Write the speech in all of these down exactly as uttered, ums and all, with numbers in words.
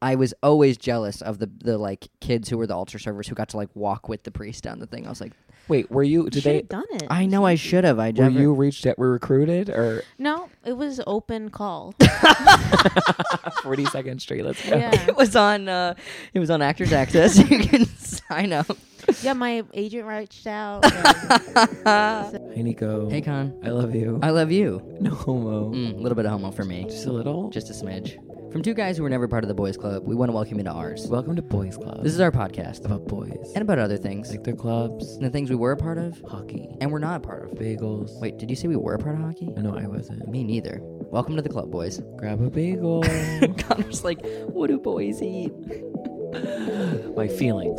I was always jealous of the the like kids who were the altar servers who got to like walk with the priest down the thing. I was like, wait, were you? You Did should they? have done it. I know I should have. I Were never. you reached out? Were recruited or No, it was open call. forty-second Street? Let's go. Yeah. It was on. Uh, it was on Actors Access. You can sign up. Yeah, my agent reached out. and- Hey Nico. Hey Con, I love you. I love you. no homo. A mm, little bit of homo for me. Just a little. Just a smidge. From two guys who were never part of the boys club, we want to welcome you to ours. Welcome to Boys Club. This is our podcast about boys and about other things, like their clubs, and the things we were a part of hockey, and we're not a part of. bagels. Wait, did you say we were a part of hockey? I know I wasn't. Me neither. Welcome to the club, boys. Grab a bagel. Connor's like, what do boys eat? My feelings.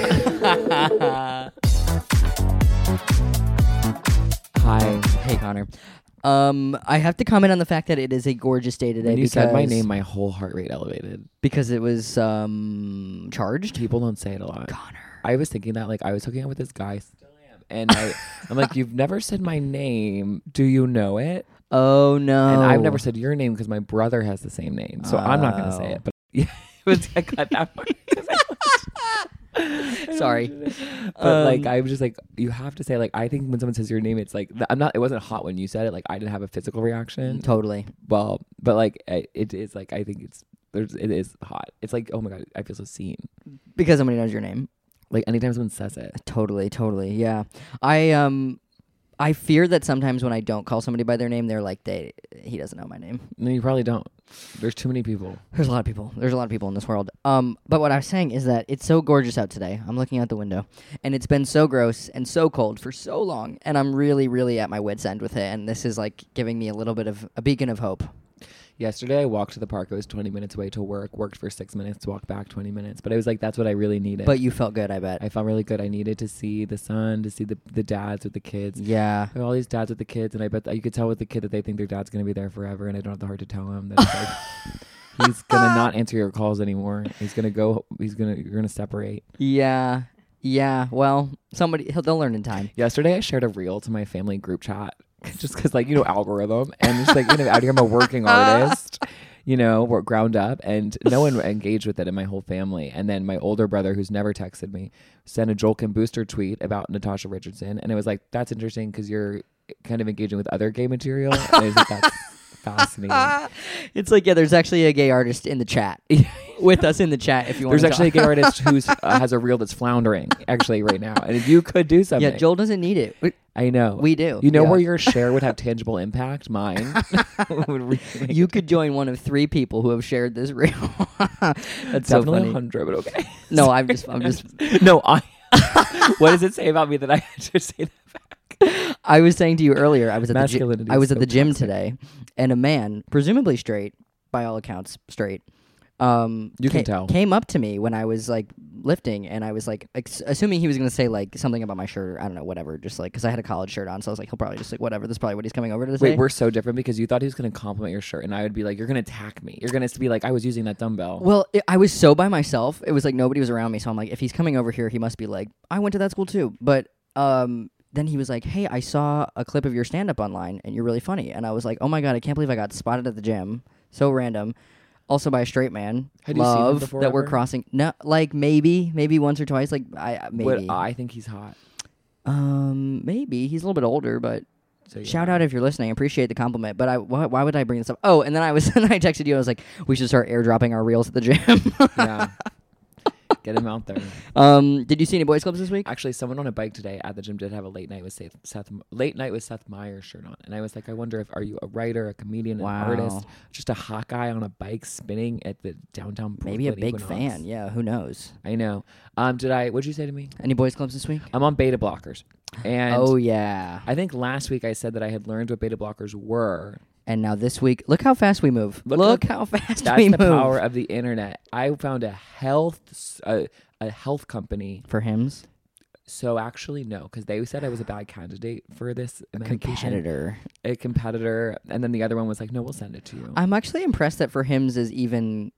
Hi. Hey, Connor. Um, I have to comment on the fact that it is a gorgeous day today. When you because, said my name, my whole heart rate elevated. because it was um charged. People don't say it a lot. Connor. I was thinking that, like, I was hooking up with this guy, still am, and I, I'm like, you've never said my name. Do you know it? Oh no. And I've never said your name because my brother has the same name, so I'm not gonna say Oh. it. But yeah, it was, I got that part. Sorry. But like, Um, I was just like, you have to say, like, I think when someone says your name, it's like, th- I'm not. It wasn't hot when you said it. Like, I didn't have a physical reaction. Totally. Well, but like, I- it is like, I think it's there's it is hot. It's like, oh my god, I feel so seen. Because somebody knows your name. Like anytime someone says it. Totally, totally. Yeah. I um I fear that sometimes when I don't call somebody by their name, they're like, they he doesn't know my name. No, you probably don't. There's too many people. There's a lot of people. There's a lot of people in this world. Um, but what I was saying is that it's so gorgeous out today. I'm looking out the window, and it's been so gross and so cold for so long, and I'm really, really at my wit's end with it. And this is like giving me a little bit of a beacon of hope. Yesterday, I walked to the park. I was twenty minutes away to work. Worked for six minutes. Walked back twenty minutes. But I was like, that's what I really needed. But you felt good, I bet. I felt really good. I needed to see the sun, to see the the dads with the kids. Yeah. There are all these dads with the kids, and I bet that you could tell with the kid that they think their dad's gonna be there forever, and I don't have the heart to tell him that it's like, he's gonna not answer your calls anymore. He's gonna go. He's gonna. You're gonna separate. Yeah. Yeah. Well, somebody he'll they'll learn in time. Yesterday, I shared a reel to my family group chat, just because, like, you know, algorithm, and just like, you know, out here I'm a working artist. You know, we're ground up, and no one engaged with it in my whole family. And then my older brother, who's never texted me, sent a Joel Kim Booster tweet about Natasha Richardson, and it was like, "That's interesting because you're kind of engaging with other gay material." And I was like, "That's fascinating." It's like, yeah, there's actually a gay artist in the chat with us in the chat if you want There's to actually a talk. gay artist who's uh, has a reel that's floundering actually right now, and if you could do something, Yeah, Joel doesn't need it. We, I know we do. You know Yeah. where your share would have tangible impact? Mine. would really make You could join one of three people who have shared this reel. That's so definitely a funny. hundred, but okay. No, I'm just, I'm just. no, I. What does it say about me that I should say that back? I was saying to you earlier, I was at the gy- Masculinity I was is at so the gym toxic. today, and a man, presumably straight, by all accounts straight, um, You can ca- tell. came up to me when I was like lifting, and I was like, ex- assuming he was gonna say like something about my shirt, or I don't know, whatever, just like because I had a college shirt on, so I was like, he'll probably just like whatever. This is probably what he's coming over to say. Wait, we're so different because you thought he was going to compliment your shirt, and I would be like, "You're going to attack me. You're going to be like, I was using that dumbbell." Well, it, I was so by myself. It was like nobody was around me, so I'm like, if he's coming over here, he must be like, I went to that school too. But um, then he was like, hey, I saw a clip of your stand-up online, and you're really funny. And I was like, oh my god, I can't believe I got spotted at the gym. So random. Also by a straight man. Had you seen him Love before that we're ever? crossing. No, like maybe, maybe once or twice. Like I uh, maybe. But I think he's hot. um, maybe he's a little bit older, but. So yeah. Shout out if you're listening. Appreciate the compliment. But I, why, why would I bring this up? Oh, and then I was, and I texted you. I was like, we should start airdropping our reels at the gym. Yeah. Get him out there. Um, did you see any boys clubs this week? Actually, someone on a bike today at the gym did have a late night with Seth, Seth late night with Seth Meyers shirt on, and I was like, I wonder if are you a writer, a comedian, Wow. an artist, just a hot guy on a bike spinning at the downtown Brooklyn Maybe a big Equinox. fan. Yeah, who knows? I know. Um, did I? What'd you say to me? Any boys clubs this week? I'm on beta blockers, and Oh yeah. I think last week I said that I had learned what beta blockers were. And now this week, look how fast we move. Look, Look how fast That's we the move. power of the internet. I found a health s- a, a health company. For hymns, So actually, no, because they said I was a bad candidate for this medication. competitor. A competitor, and then the other one was like, "No, we'll send it to you." I'm actually impressed that for hymns is even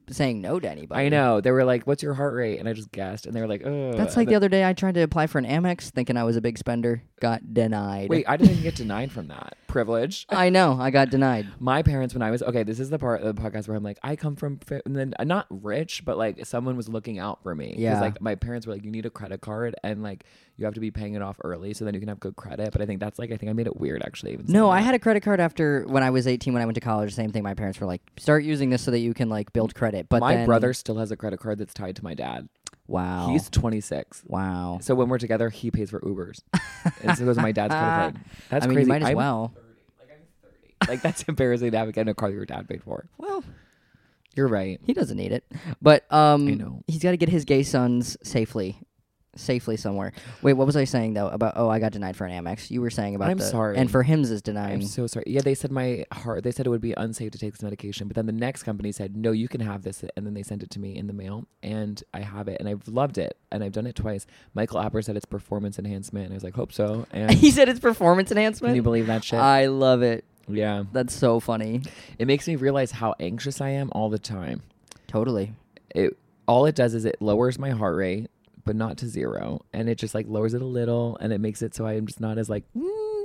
saying no to anybody. I know. They were like, "What's your heart rate?" And I just guessed, and they were like, "Oh." That's like the other day I tried to apply for an Amex thinking I was a big spender. Got denied. Wait, I didn't even get denied from that. Privilege. I know. I got denied. My parents, when I was okay, this is the part of the podcast where I'm like, I come from, fa- and then uh, not rich, but like someone was looking out for me. 'Cause, Yeah. like my parents were like, you need a credit card, and like you have to be paying it off early, so then you can have good credit. But I think that's like, I think I made it weird actually. Even No, saying I that. had a credit card after when I was eighteen when I went to college. Same thing. My parents were like, start using this so that you can like build credit. But my then, brother still has a credit card that's tied to my dad. Wow. He's twenty-six. wow. So when we're together, he pays for Ubers, and so it goes to my dad's credit card. That's I mean, crazy. you might as I'm well. thirty. Like I'm thirty. Like that's embarrassing to have again a car that your dad paid for. Well, You're right. he doesn't need it. But um, I know. he's got to get his gay sons safely. Safely somewhere. Wait, what was I saying though about? Oh, I got denied for an Amex. You were saying about. I'm the, sorry. And for him's is I'm denying. so sorry. Yeah, they said my heart. They said it would be unsafe to take this medication, but then the next company said, "No, you can have this," and then they sent it to me in the mail, and I have it, and I've loved it, and I've done it twice. Michael Apper said it's performance enhancement, and I was like, "Hope so." And he said it's performance enhancement. can you believe that shit? I love it. yeah, That's so funny. it makes me realize how anxious I am all the time. Totally. It all it does is it lowers my heart rate, but not to zero, and it just like lowers it a little, and it makes it so I'm just not as like,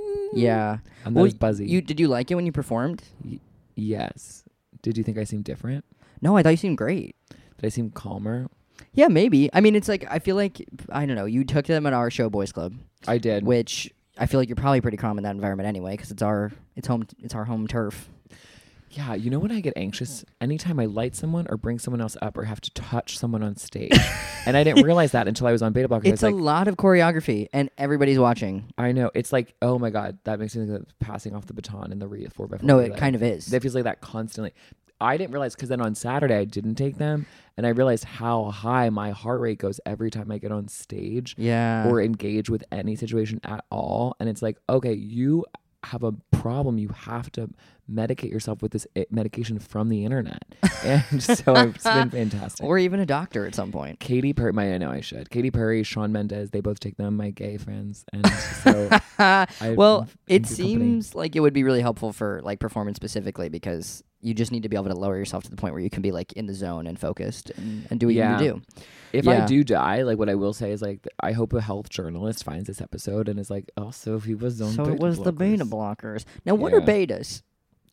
Yeah. I'm not Well, as buzzy. You did you like it when you performed? Y- yes. Did you think I seemed different? No, I thought you seemed great. Did I seem calmer? Yeah, maybe. I mean, it's like I feel like I don't know. You took them at our show, Boys Club, I did. which I feel like you're probably pretty calm in that environment anyway, because it's our it's home it's our home turf. Yeah, you know when I get anxious? Anytime I light someone or bring someone else up or have to touch someone on stage. And I didn't realize that until I was on Beta Blockers. It's I a was like, lot of choreography, and everybody's watching. I know. It's like, oh my God, that makes me think of passing off the baton in the re- four by four No, relay. it kind of is. It feels like that constantly. I didn't realize because then on Saturday I didn't take them, and I realized how high my heart rate goes every time I get on stage Yeah. or engage with any situation at all. And it's like, okay, you have a problem. You have to medicate yourself with this i- medication from the internet. And so it's been fantastic. Or even a doctor at some point. Katy Perry, my, I know I should. Katy Perry, Shawn Mendes, they both take them, my gay friends. And so I Well, in it good company. seems like it would be really helpful for like performance specifically because you just need to be able to lower yourself to the point where you can be like in the zone and focused and, and do what Yeah. you need to do. If I Yeah. do die, like what I will say is like I hope a health journalist finds this episode and is like, oh, Sophie was on So beta it was the beta blockers." blockers. Now, what are Yeah. betas?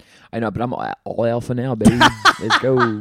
I know, but I'm all, all alpha now, baby. Let's go.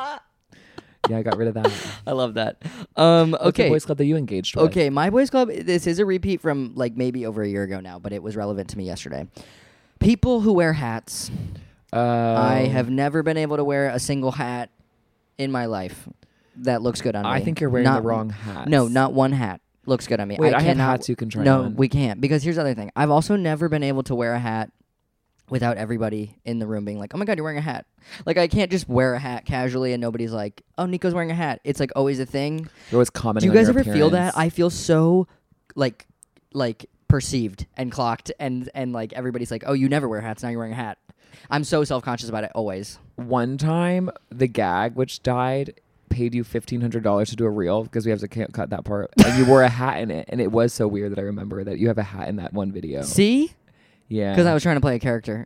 Yeah, I got rid of that. I love that. Um, What's the okay. boys club that you engaged with? Okay, my boys club. This is a repeat from like maybe over a year ago now, but it was relevant to me yesterday. People who wear hats. Uh, I have never been able to wear a single hat in my life that looks good on me. I think you're wearing Not- the wrong hat. No, not one hat looks good on me. Wait, I, I have cannot. hats you can try no, on. we can't because here's the other thing. I've also never been able to wear a hat without everybody in the room being like, "Oh my god, you're wearing a hat!" Like I can't just wear a hat casually and nobody's like, "Oh, Nico's wearing a hat." It's like always a thing. You're always Do commenting you guys on your ever feel that? appearance. I feel so like like perceived and clocked and and like everybody's like, "Oh, you never wear hats. Now you're wearing a hat." I'm so self-conscious about it always. One time, the gag, which died, paid you fifteen hundred dollars to do a reel because we have to ca- cut that part. And you wore a hat in it. And it was so weird that I remember that you have a hat in that one video. See? Yeah. Because I was trying to play a character.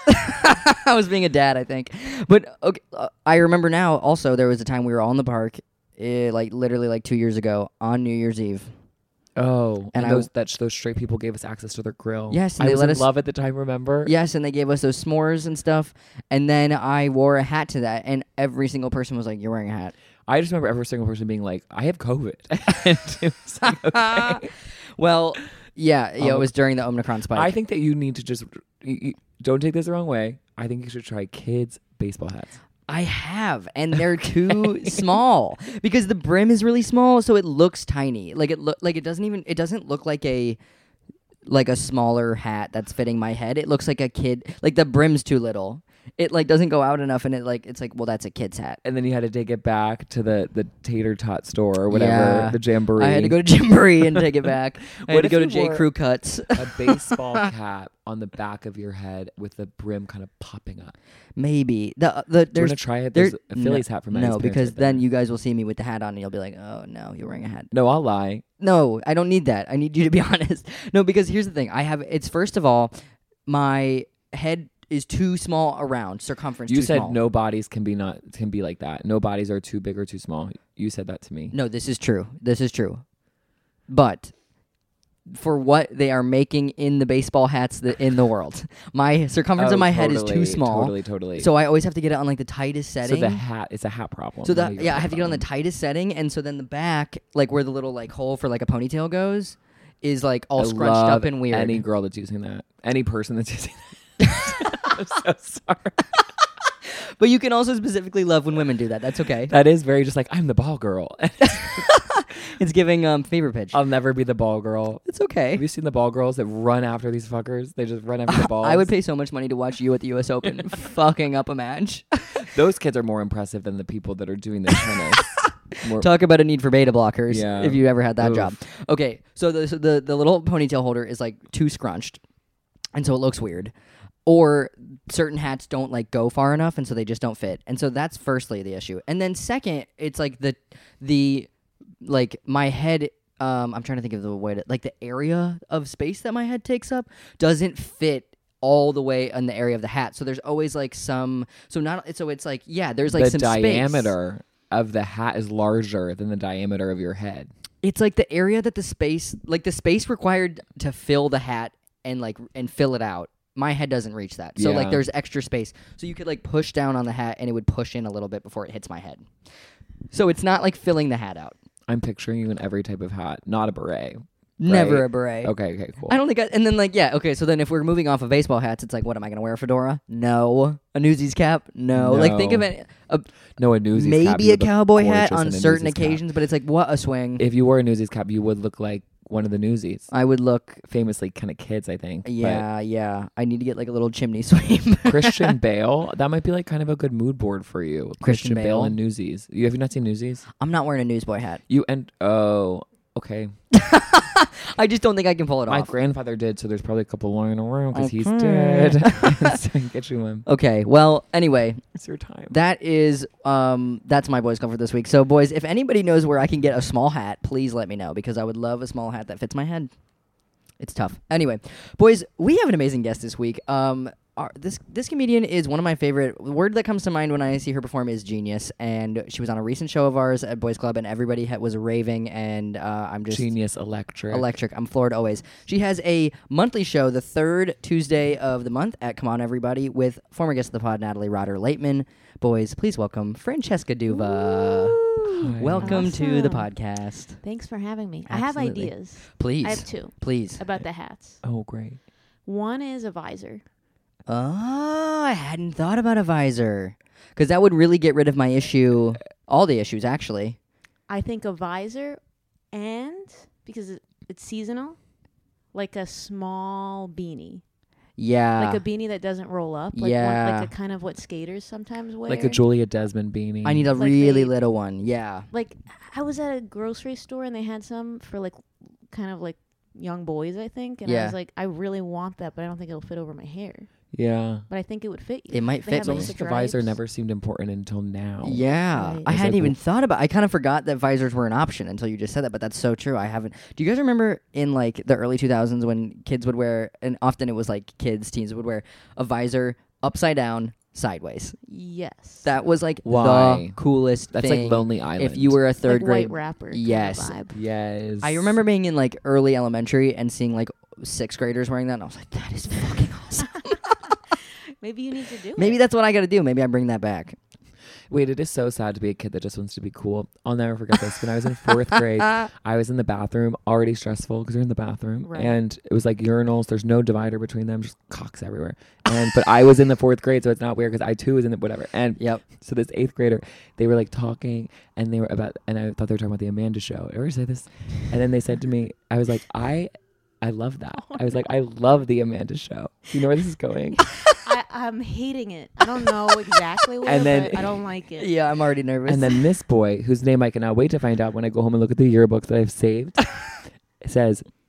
I was being a dad, I think. But okay, uh, I remember now also there was a time we were all in the park, uh, like literally like two years ago on New Year's Eve. Oh, And and I- those that sh- those straight people gave us access to their grill. Yes, and I they was let in us- love at the time. Remember? Yes, and they gave us those s'mores and stuff. And then I wore a hat to that, and every single person was like, "You're wearing a hat." I just remember every single person being like, "I have COVID," and it was like, okay. Well, yeah, yeah, it Um, was during the Omicron spike. I think that you need to just you, you- don't take this the wrong way. I think you should try kids' baseball hats. I have, and they're too small because the brim is really small, so it looks tiny. Like it look like it doesn't even it doesn't look like a like a smaller hat that's fitting my head. It looks like a kid. Like the brim's too little. It like doesn't go out enough, and it like it's like well that's a kid's hat. And then you had to take it back to the, the tater tot store or whatever, Yeah. the jamboree. I had to go to Jamboree and take it back. I What had to if go to you J wore- Crew Cuts. a baseball cap on the back of your head with the brim kind of popping up. Maybe the the Do you there's want to try it? there- There's a Phillies hat from no Maddie's parents because right there. then you guys will see me with the hat on and you'll be like, oh no, you're wearing a hat. No, I'll lie. No, I don't need that. I need you to be honest. No, because here's the thing. I have it's first of all, my head is too small around circumference. You too said small. no bodies can be not can be like that. No bodies are too big or too small. You said that to me. No, this is true. This is true. But for what they are making in the baseball hats that in the world, my circumference Oh, of my head is totally, too small. Totally, totally. So I always have to get it on like the tightest So setting. the hat, it's a hat problem. So not that even yeah, a I have to get on the problem. tightest setting, and so then the back, like where the little like hole for like a ponytail goes, is like all I scrunched love up and weird. Any girl that's using that, any person that's using that. I'm so sorry. But you can also specifically love when women do that. That's okay. That is very just like I'm the ball girl. It's giving um fever pitch. I'll never be the ball girl. It's okay. Have you seen the ball girls that run after these fuckers? They just run after the balls. I would pay so much money to watch you at the U S Open fucking up a match. Those kids are more impressive than the people that are doing the tennis. More, Talk about a need for beta blockers. Yeah. If you ever had that Oof. job. Okay, so the so the the little ponytail holder is like too scrunched, and so it looks weird. Or certain hats don't like go far enough, and so they just don't fit. And so that's firstly the issue. And then second, it's like the the like my head. Um, I'm trying to think of the way to like the area of space that my head takes up doesn't fit all the way in the area of the hat. So there's always like some. So not. So it's like yeah, there's like the some space. diameter of the hat is larger than the diameter of your head. It's like the area that the space, like the space required to fill the hat and like and fill it out. My head doesn't reach that. So like Yeah. there's extra space. So you could like push down on the hat and it would push in a little bit before it hits my head. So it's not like filling the hat out. I'm picturing you in every type of hat, not a beret. Never Right. a beret. Okay, okay, cool. I don't think I, and then like yeah, okay, so then if we're moving off of baseball hats, it's like what am I going to wear a fedora? No. A Newsies cap? No. Like think of No. it a, No, a Newsies cap. maybe you a would look cowboy hat gorgeous on in a certain Newsies cap. occasions, but it's like what a swing. If you wore a Newsies cap, you would look like one of the Newsies. I would look Famously kind of kids, I think. But yeah, yeah. I need to get like a little chimney sweep. Christian Bale, that might be like kind of a good mood board for you. Christian Bale Bale? and Newsies. You have you not seen Newsies? I'm not wearing a newsboy hat. You and oh, okay. I just don't think I can pull it My off. grandfather did, so there's probably a couple lying around because he's Okay. dead. So get you one. Okay, well, anyway, It's your time. that is um that's my boys club for this week. So boys, if anybody knows where I can get a small hat, please let me know because I would love a small hat that fits my head. It's tough. Anyway, boys, we have an amazing guest this week. Um our, this this comedian is one of my favorite. The word that comes to mind when I see her perform is genius, and she was on a recent show of ours at Boys Club, and everybody ha- was raving, and uh, I'm just Genius Electric. Electric. I'm floored always. She has a monthly show the third Tuesday of the month at Come On Everybody with former guest of the pod, Natalie Rotter Lateman. Boys, please welcome Francesca Duva. Hi. Welcome to the Awesome. podcast. Thanks for having me. I have Absolutely. ideas. Please. I have two Please. about the hats. Oh, great. One is a visor. Oh, I hadn't thought about a visor. Because that would really get rid of my issue. All the issues, actually. I think a visor, and because it, it's seasonal, like a small beanie, Yeah. like a beanie that doesn't roll up. Like Yeah. one, like a kind of what skaters sometimes wear. Like a Julia Desmond beanie. I need a like really they- little one. Yeah. Like I was at a grocery store and they had some for like kind of like young boys, I think, and Yeah. I was like, I really want that, but I don't think it'll fit over my hair. Yeah. But I think it would fit you. It might They fit have, me. like, Almost like the visor stripes. never seemed important until now. Yeah, Right. I It's hadn't like even w- thought about. I kind of forgot that visors were an option until you just said that. But that's so true. I haven't. Do you guys remember in like the early two thousands when kids would wear, and often it was like kids, teens would wear a visor upside down, sideways. Yes. That was like Why? the coolest That's thing. like Lonely Island. If you were a third like grade, white rapper. kind of Yes. vibe. Yes. I remember being in like early elementary and seeing like sixth graders wearing that, and I was like, that is fucking awesome. Maybe you need to do it. Maybe that's what I got to do. Maybe I bring that back. Wait, it is so sad to be a kid that just wants to be cool. I'll never forget this. When I was in fourth grade, I was in the bathroom, already stressful because you're in the bathroom, Right. and it was like urinals. There's no divider between them, just cocks everywhere. And but I was in the fourth grade, so it's not weird because I too was in the whatever. And Yep. so this eighth grader, they were like talking, and they were about, and I thought they were talking about the Amanda Show. Ever say this? And then they said to me, I was like, I, I love that. I was like, I love the Amanda Show. Do you know where this is going? I, I'm hating it. I don't know exactly where, And then- but I don't like it. Yeah, I'm already nervous. And then this boy, whose name I cannot wait to find out when I go home and look at the yearbooks that I've saved, says,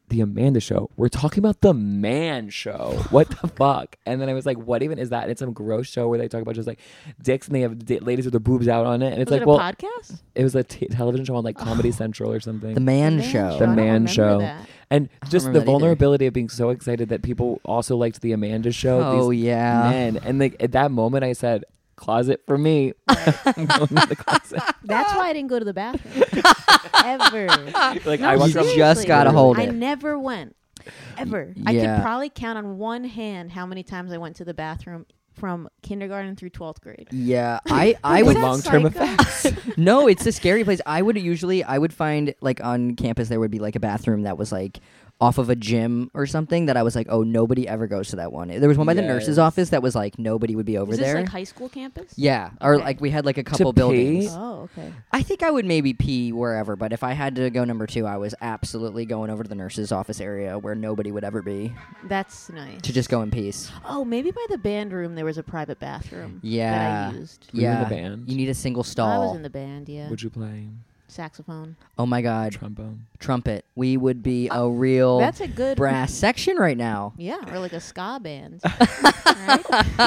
the Amanda Show. We're talking about the Man Show. What the fuck? And then I was like, what even is that? And it's some gross show where they talk about just like dicks and they have d- ladies with their boobs out on it. And it's Was like, it a well, podcast? it was a t- television show on like Comedy Central or something. The Man, The Show. The I don't Man remember Show. that. And I don't just the remember that either. vulnerability of being so excited that people also liked the Amanda Show. Oh these yeah. men. And like at that moment, I said, "Closet for me." I'm going to the closet. That's why I didn't go to the bathroom ever. Like No, I walked You around- seriously. just gotta hold I it. never went. Ever. I Yeah. could probably count on one hand how many times I went to the bathroom from kindergarten through twelfth grade. Yeah, I I with would That's long-term like, uh, effects. no, it's a scary place. I would usually I would find like on campus there would be like a bathroom that was like off of a gym or something that I was like, oh, nobody ever goes to that one. There was one by the nurse's Yes. office that was like nobody would be over Was there. this like high school campus? Yeah, or Okay. like we had like a couple pee? buildings. Oh, okay. I think I would maybe pee wherever, but if I had to go number two, I was absolutely going over to the nurse's office area where nobody would ever be That's nice. to just go in peace. Oh, maybe by the band room there was a private bathroom Yeah. that I used. Were you in yeah, the band? you need a single stall. I was in the band, yeah. Would you play Saxophone. oh my god, trombone? trumpet. We would be a real That's a good brass section right now. Yeah, or like a ska band. right?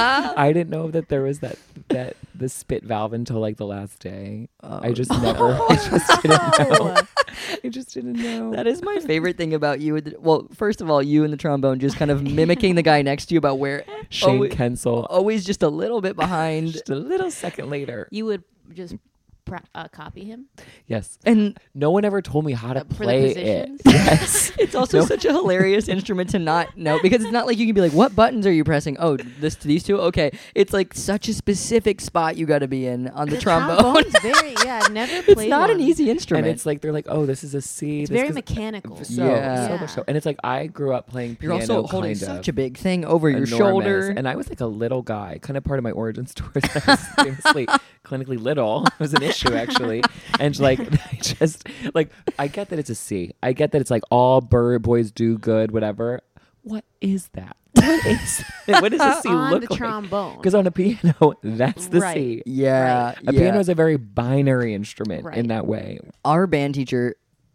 I didn't know that there was that that the spit valve until like the last day. I Oh, just never. I just didn't know. No. I just didn't know. That is my favorite thing about you. with the- Well, first of all, you and the trombone just kind of mimicking the guy next to you about where Shane always, Kensel. always just a little bit behind. Just a little second later. You would just pra- uh, copy him Yes. And No one ever told me how to uh, for the play it. positions. Yes. it's also No. such a hilarious instrument to not know because it's not like you can be like, what buttons are you pressing? Oh, this to these two? Okay. It's like such a specific spot you got to be in on the, trombone. trombone's very yeah. I've never It's played not one. an easy instrument. And it's like they're like, oh, this is a C. It's this very is- mechanical. So, Yeah. so much so. And it's like I grew up playing You're piano. also holding kind such of. a big thing over your enormous. shoulder. And I was like a little guy. Kind of part of my origin story is that I was famously clinically little. It was an issue actually. And like I just like I get that it's a C. I get that it's like all bird boys do good, whatever. What is that? What is what does a C on look the like? trombone. Because on a piano, that's the Right. C. yeah. Right. A yeah. piano is a very binary instrument Right. in that way. Our band teacher,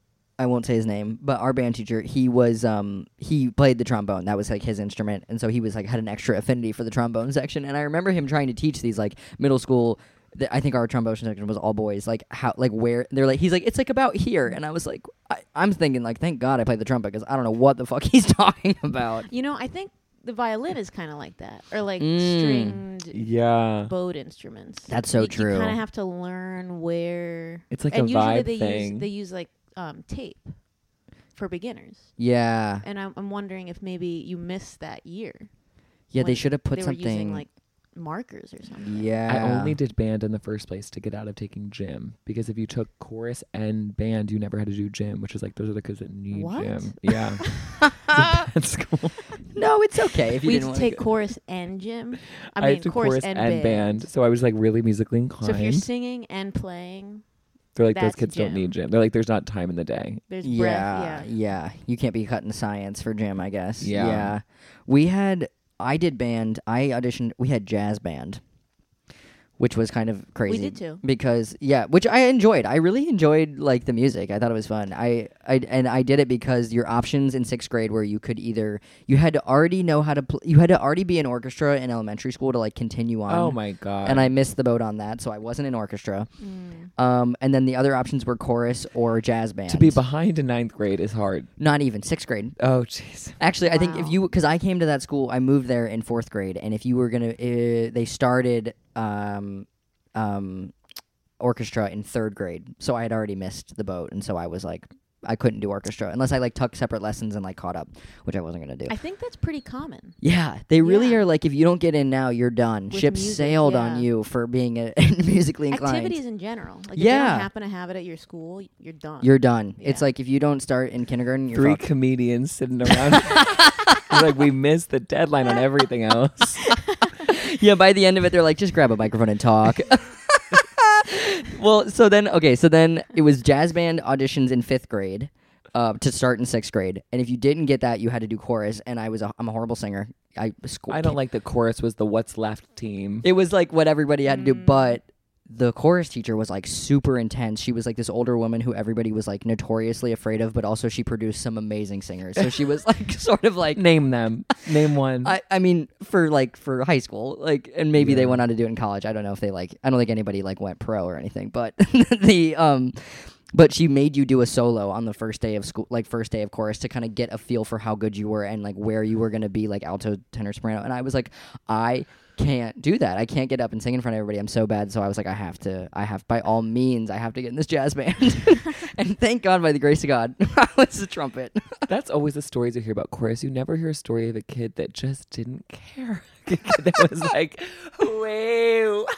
I won't say his name, but our band teacher, he was um he played the trombone. That was like his instrument, and so he was like had an extra affinity for the trombone section. And I remember him trying to teach these like middle school. th- I think our trombone section was all boys. Like how like where they're like he's like it's like about here, and I was like I, I'm thinking like thank God I played the trumpet because I don't know what the fuck he's talking about. You know, I think the violin is kind of like that, or like Mm. stringed Yeah. bowed instruments. That's so you, true. You kind of have to learn where. It's like and a usually vibe they thing. use they use like um, tape for beginners, Yeah, and I'm, I'm wondering if maybe you missed that year. yeah. They when should have put they something. were using like markers or something. yeah, I only did band in the first place to get out of taking gym because if you took chorus and band, you never had to do gym, which is like those are the kids that need What? gym. Yeah, It's a bad school. No, it's okay if you We didn't had want to take go. chorus and gym. I, I mean, had to chorus, and, band. so I was like really musically So inclined. if you're singing and playing, they're like those that's kids don't gym. need gym. They're like there's not time in the day. there's Yeah, breath. Yeah. yeah. You can't be cutting science for gym, I guess. Yeah. yeah. We had, I did band. I auditioned. We had jazz band, which was kind of crazy. We did too. Because yeah, which I enjoyed. I really enjoyed like the music. I thought it was fun. I, I and I did it because your options in sixth grade were you could either you had to already know how to pl- you had to already be in orchestra in elementary school to like continue on. Oh my god! And I missed the boat on that, so I wasn't in orchestra. Mm. Um, and then the other options were chorus or jazz band. to be behind in ninth grade is hard. Not even sixth grade. Oh jeez. Actually, I think if Wow. you, because I came to that school, I moved there in fourth grade, and if you were gonna, uh, they started um, um, orchestra in third grade, so I had already missed the boat, and so I was like, I couldn't do orchestra unless I like took separate lessons and like caught up, which I wasn't gonna do. I think that's pretty common. Yeah, they really Yeah. are like, if you don't get in now, you're done. With Ship music, sailed yeah. on you for being a, musically inclined. Activities in general. Like if you Yeah. don't happen to have it at your school, y- you're done. You're done. It's Yeah. like if you don't start in kindergarten, you're Three fucked. comedians sitting around. It's like we missed the deadline on everything else. Yeah, by the end of it, they're like, just grab a microphone and talk. Well, so then, okay, so then it was jazz band auditions in fifth grade uh, to start in sixth grade. And if you didn't get that, you had to do chorus. And I was a, I'm a horrible singer. I sco- I don't like the chorus was the what's left team. It was like what everybody had to do, Mm. but the chorus teacher was like super intense. She was like this older woman who everybody was like notoriously afraid of, but also she produced some amazing singers. So she was like sort of like Name them. Name one. I, I mean for like for high school, like, and maybe Yeah. they went on to do it in college. I don't know if they like I don't think anybody like went pro or anything, but the um but she made you do a solo on the first day of school, like first day of chorus, to kind of get a feel for how good you were and like where you were going to be, like alto, tenor, soprano. And I was like, I can't do that. I can't get up and sing in front of everybody. I'm so bad. So I was like, I have to, I have, by all means, I have to get in this jazz band. And thank God, by the grace of God, I was the trumpet. That's always the stories you hear about chorus. You never hear a story of a kid that just didn't care. A kid that was like, wow.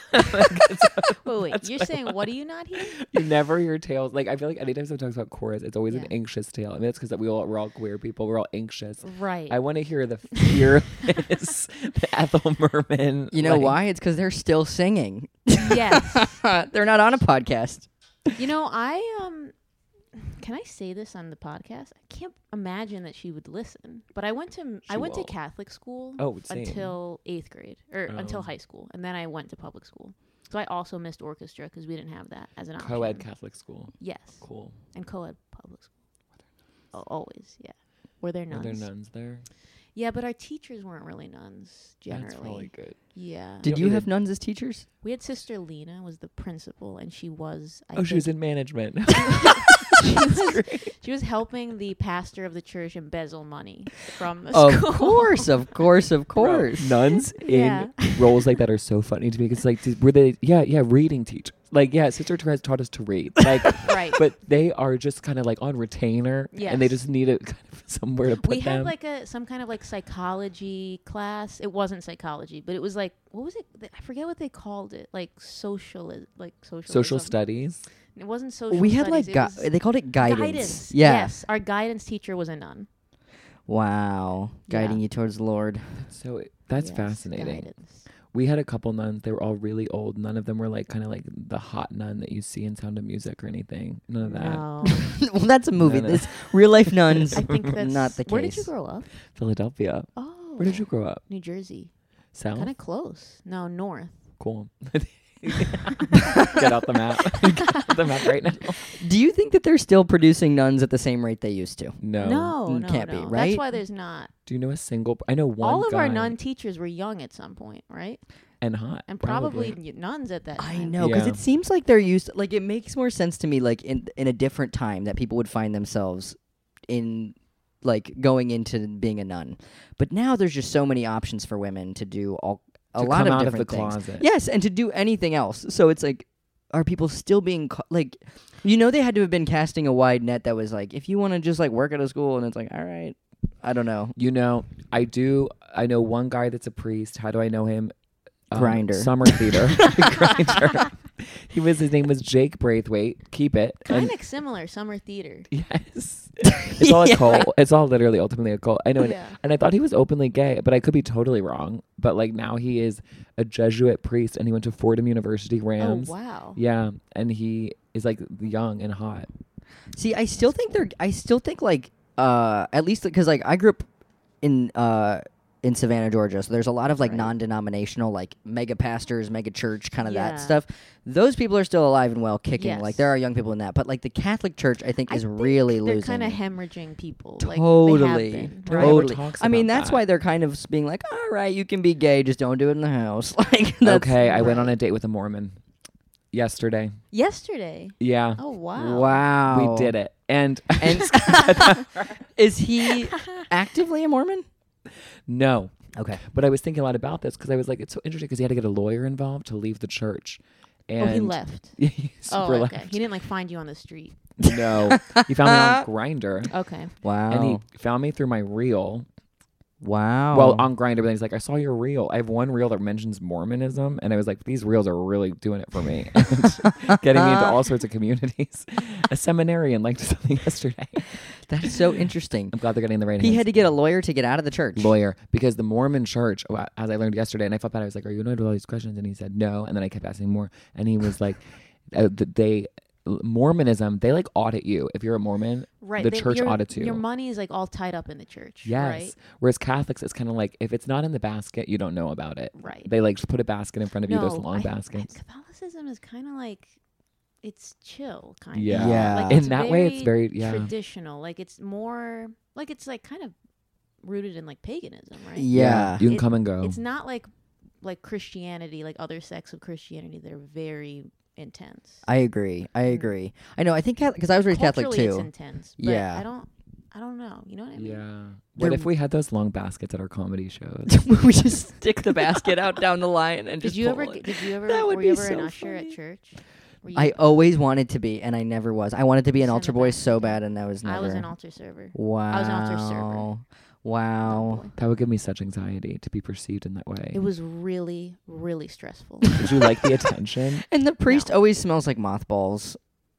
Wait, wait. You're saying what do you not hear? You never hear tales. Like, I feel like anytime someone talks about chorus, it's always an Yeah. anxious tale. I mean, that's because we all, we're all queer people. We're all anxious. Right. I want to hear the fearless, the Ethel Merman. You know like, why? It's because they're still singing. Yes. They're not on a podcast. You know, I um can I say this on the podcast? I can't imagine that she would listen. But I went to I She went won't. to Catholic school Oh, same. until eighth grade or until Oh. high school, and then I went to public school. So I also missed orchestra because we didn't have that as an option. Co-ed Catholic school. Yes, Cool. and co-ed public school. Oh, always, yeah. Were there Are nuns? there nuns there? Yeah, but our teachers weren't really nuns generally. That's probably good. Yeah. Did don't you need have a- nuns as teachers? We had Sister Lena was the principal, and she was. I Oh, she was think- in management. she was, she was helping the pastor of the church embezzle money from the Of school. course, of course, of Bro, course. nuns Yeah. in roles like that are so funny to me because like did- were they yeah yeah reading teachers like yeah Sister Therese taught us to read like Right. but they are just kind of like on retainer and they Yes. just need a kind of somewhere to put We them. had like a some kind of like psychology class. It wasn't psychology, but it was like what was it? Th- I forget what they called it. Like social, like social. social studies. It wasn't social. We had like studies, it gui- was they called it guidance. guidance. Yeah. Yes, our guidance teacher was a nun. Wow. Guiding Yeah. you towards the Lord. So it, that's Yes, fascinating. guidance. We had a couple nuns. They were all really old. None of them were like kind of like the hot nun that you see in Sound of Music or anything. None of that. No, Well, that's a movie. No, no. This real life nuns. I think that's not the Where did you case. grow up? Philadelphia. Oh, Where did you grow up? New Jersey. South. Kind of close. No, north. Cool. Get out the map. Get out the map right now. Do you think that they're still producing nuns at the same rate they used to? No. No, Mm, no, can't be, no. right? That's why there's not. Do you know a single? I know one. All of our guy nun teachers were young at some point, right? and hot, And probably, y nuns at that I time. know, because Yeah. it seems like they're used. Like it makes more sense to me, like in in a different time, that people would find themselves in, like going into being a nun. But now there's just so many options for women to do all a To lot come of out of different the things. closet. Yes, and to do anything else. So it's like, are people still being ca- like, you know, they had to have been casting a wide net that was like, if you want to just like work at a school, and it's like, all right, I don't know. You know, I do. I know one guy that's a priest. How do I know him? Um, Grinder. Summer theater. Grinder. He was. His name was Jake Braithwaite. Keep it. Kind And of similar, summer theater. yes, it's all a Yeah. cult. It's all literally ultimately a cult. I know. And, Yeah. and I thought he was openly gay, but I could be totally wrong. But like now he is a Jesuit priest, and he went to Fordham University, Rams. Oh, wow. Yeah, and he is like young and hot. See, I still think they're. I still think like, uh, at least because like I grew up in uh in Savannah, Georgia, so there's a lot of like Right. non-denominational, like mega pastors, mega church, kind of Yeah. that stuff. Those people are still alive and well, kicking. Yes. Like there are young people in that, but like the Catholic Church, I think, I is think really they're losing. kind of hemorrhaging people. Like, Totally, they have been, Nobody right? ever totally. talks I mean, about that's that. why they're kind of being like, all right, you can be gay, just don't do it in the house. Like, that's, Okay, I went on right. a date with a Mormon yesterday. Yesterday. Yeah. Oh, wow. wow, We did it. And And is he actively a Mormon? no, Okay. but I was thinking a lot about this because I was like, it's so interesting because he had to get a lawyer involved to leave the church. And Oh, he left. he Oh, super okay. left. He didn't like find you on the street. No, he found me on Grinder, Okay. Wow. and he found me through my reel. wow. Well, on Grinder, but then he's like, I saw your reel. I have one reel that mentions Mormonism, and I was like, these reels are really doing it for me, and getting me into all sorts of communities. A seminarian liked something yesterday. That's so interesting. I'm glad they're getting in the right He hands. had to get a lawyer to get out of the church. Lawyer, because the Mormon church, well, as I learned yesterday, and I felt bad, I was like, are you annoyed with all these questions? And he said no, and then I kept asking more, and he was like, uh, th- they Mormonism, they like audit you. If you're a Mormon, Right. the they- church your, audits you. Your money is like all tied up in the church. Yes. Right. Whereas Catholics, it's kind of like if it's not in the basket, you don't know about it. Right. They like just put a basket in front of you, those No, long I- baskets. Catholicism is kind of like, it's chill, kind of. Yeah. Yeah. Like, In it's that way, it's very- yeah. traditional. Like it's more like it's like kind of rooted in like paganism, right? Yeah. You can It- come and go. It's not like like Christianity, like other sects of Christianity. They're very intense. I agree. I Mm. agree. I know. I think because I was raised Catholic Culturally, it's too. intense. But Yeah. I don't. I don't know. You know what I mean? Yeah. They're- What if we had those long baskets at our comedy shows? We just stick the basket out down the line and Did just you pull ever? it. g- Did you ever? That would were you be ever an so usher funny. at church? Were you, I always wanted to be, and I never was. I wanted to be an Send altar it boy back. so bad, and I was never. I was an altar server. Wow. I was an altar server. Wow. Oh, boy. That would give me such anxiety to be perceived in that way. It was really, really stressful. Did you like the attention? And the priest No. always smells like mothballs.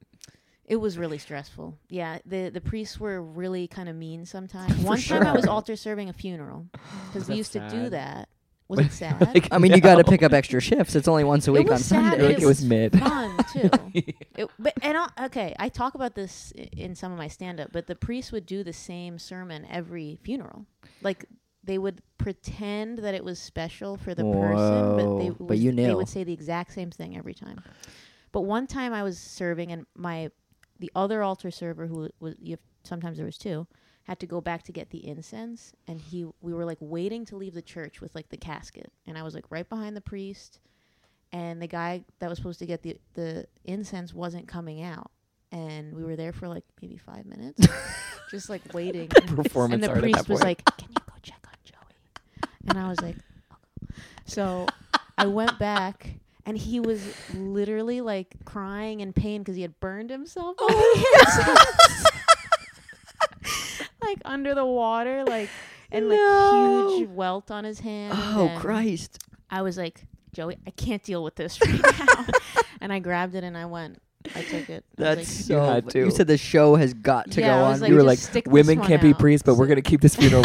It was really stressful. Yeah, the the priests were really kind of mean sometimes. For One time I was sure. altar serving a funeral because we That's used to do sad. that. Was it sad? Like, I mean, you got to no. pick up extra shifts. It's only once a It week was on sad, I Sunday. feel but like it it was was mid. fun too. It, but and I, okay, I talk about this i- in some of my stand up, but the priest would do the same sermon every funeral. Like they would pretend that it was special for the person, but they Whoa, but was- you they knew. would say the exact same thing every time. But one time I was serving, and my the other altar server who was you have, sometimes there was two had to go back to get the incense, and he we were like waiting to leave the church with like the casket, and I was like right behind the priest, and the guy that was supposed to get the the incense wasn't coming out, and we were there for like maybe five minutes just like waiting. Performance And the art at priest that was point. like, "Can you go check on Joey?" And I was like, "Okay." So I went back, and he was literally like crying in pain because he had burned himself. Oh, like under the water, like and No. like huge welt on his hand. Oh, and Christ. I was like, "Joey, I can't deal with this right now." And I grabbed it and I went. I took it. I was That's like, so. You had You to. said the show has got to Yeah, go I on. was you were just like, stick this women one can't be out. priests, but we're going to keep this funeral.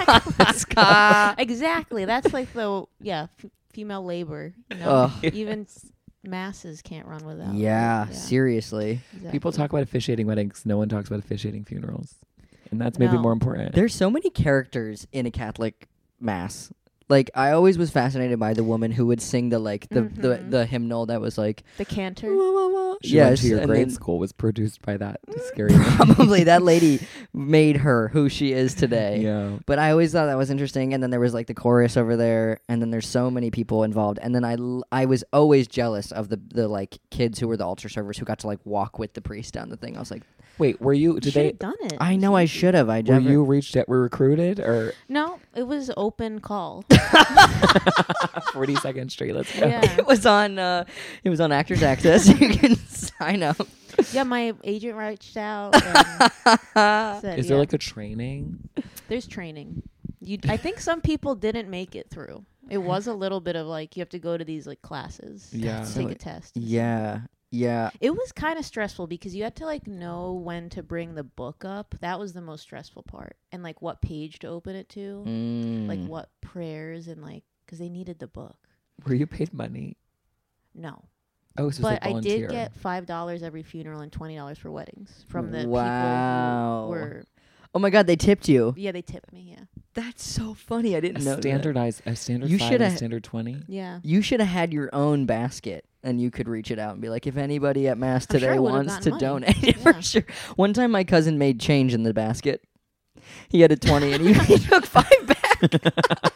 Exactly. That's like the yeah f- female labor. You know? Ugh. Even s- masses can't run without. it. yeah, seriously. People exactly. talk about officiating weddings. No one talks about officiating funerals. And that's maybe No. more important. There's so many characters in a Catholic mass. Like I always was fascinated by the woman who would sing the like the the, Mhm. the hymnal that was like the cantor. She yes, went to your and grade then school was produced by that scary man. probably that lady made her who she is today. Yeah. But I always thought that was interesting. And then there was like the chorus over there, and then there's so many people involved. And then I, l- I was always jealous of the the like kids who were the altar servers who got to like walk with the priest down the thing. I was like, Wait, were you? You Did should they? have done it. I know I should have. I Were never. you reached out? Were recruited or No, it was open call. forty seconds straight? Let's go. Yeah. It was on. Uh, it was on Actors Access. You can sign up. Yeah, my agent reached out. And said, Is there yeah, like a training? there's training. You, I think some people didn't make it through. It was a little bit of like you have to go to these like classes, Yeah. take So- a test. Yeah. Yeah. It was kind of stressful because you had to like know when to bring the book up. That was the most stressful part, and like what page to open it to, Mm. like what prayers and like because they needed the book. Were you paid money? No, Oh, so it's but like I volunteer. did get five dollars every funeral and twenty dollars for weddings from the Wow. people who were. Oh my God, they tipped you. Yeah, they tipped me. Yeah, That's so funny. I a didn't know that. standardized a standard You five shoulda- and a standard twenty. yeah. You should have had your own basket, and you could reach it out and be like, if anybody at mass I'm sure today I would've wants to gotten money. donate, for Yeah. sure. One time, my cousin made change in the basket. He had a twenty, and he, he took five back.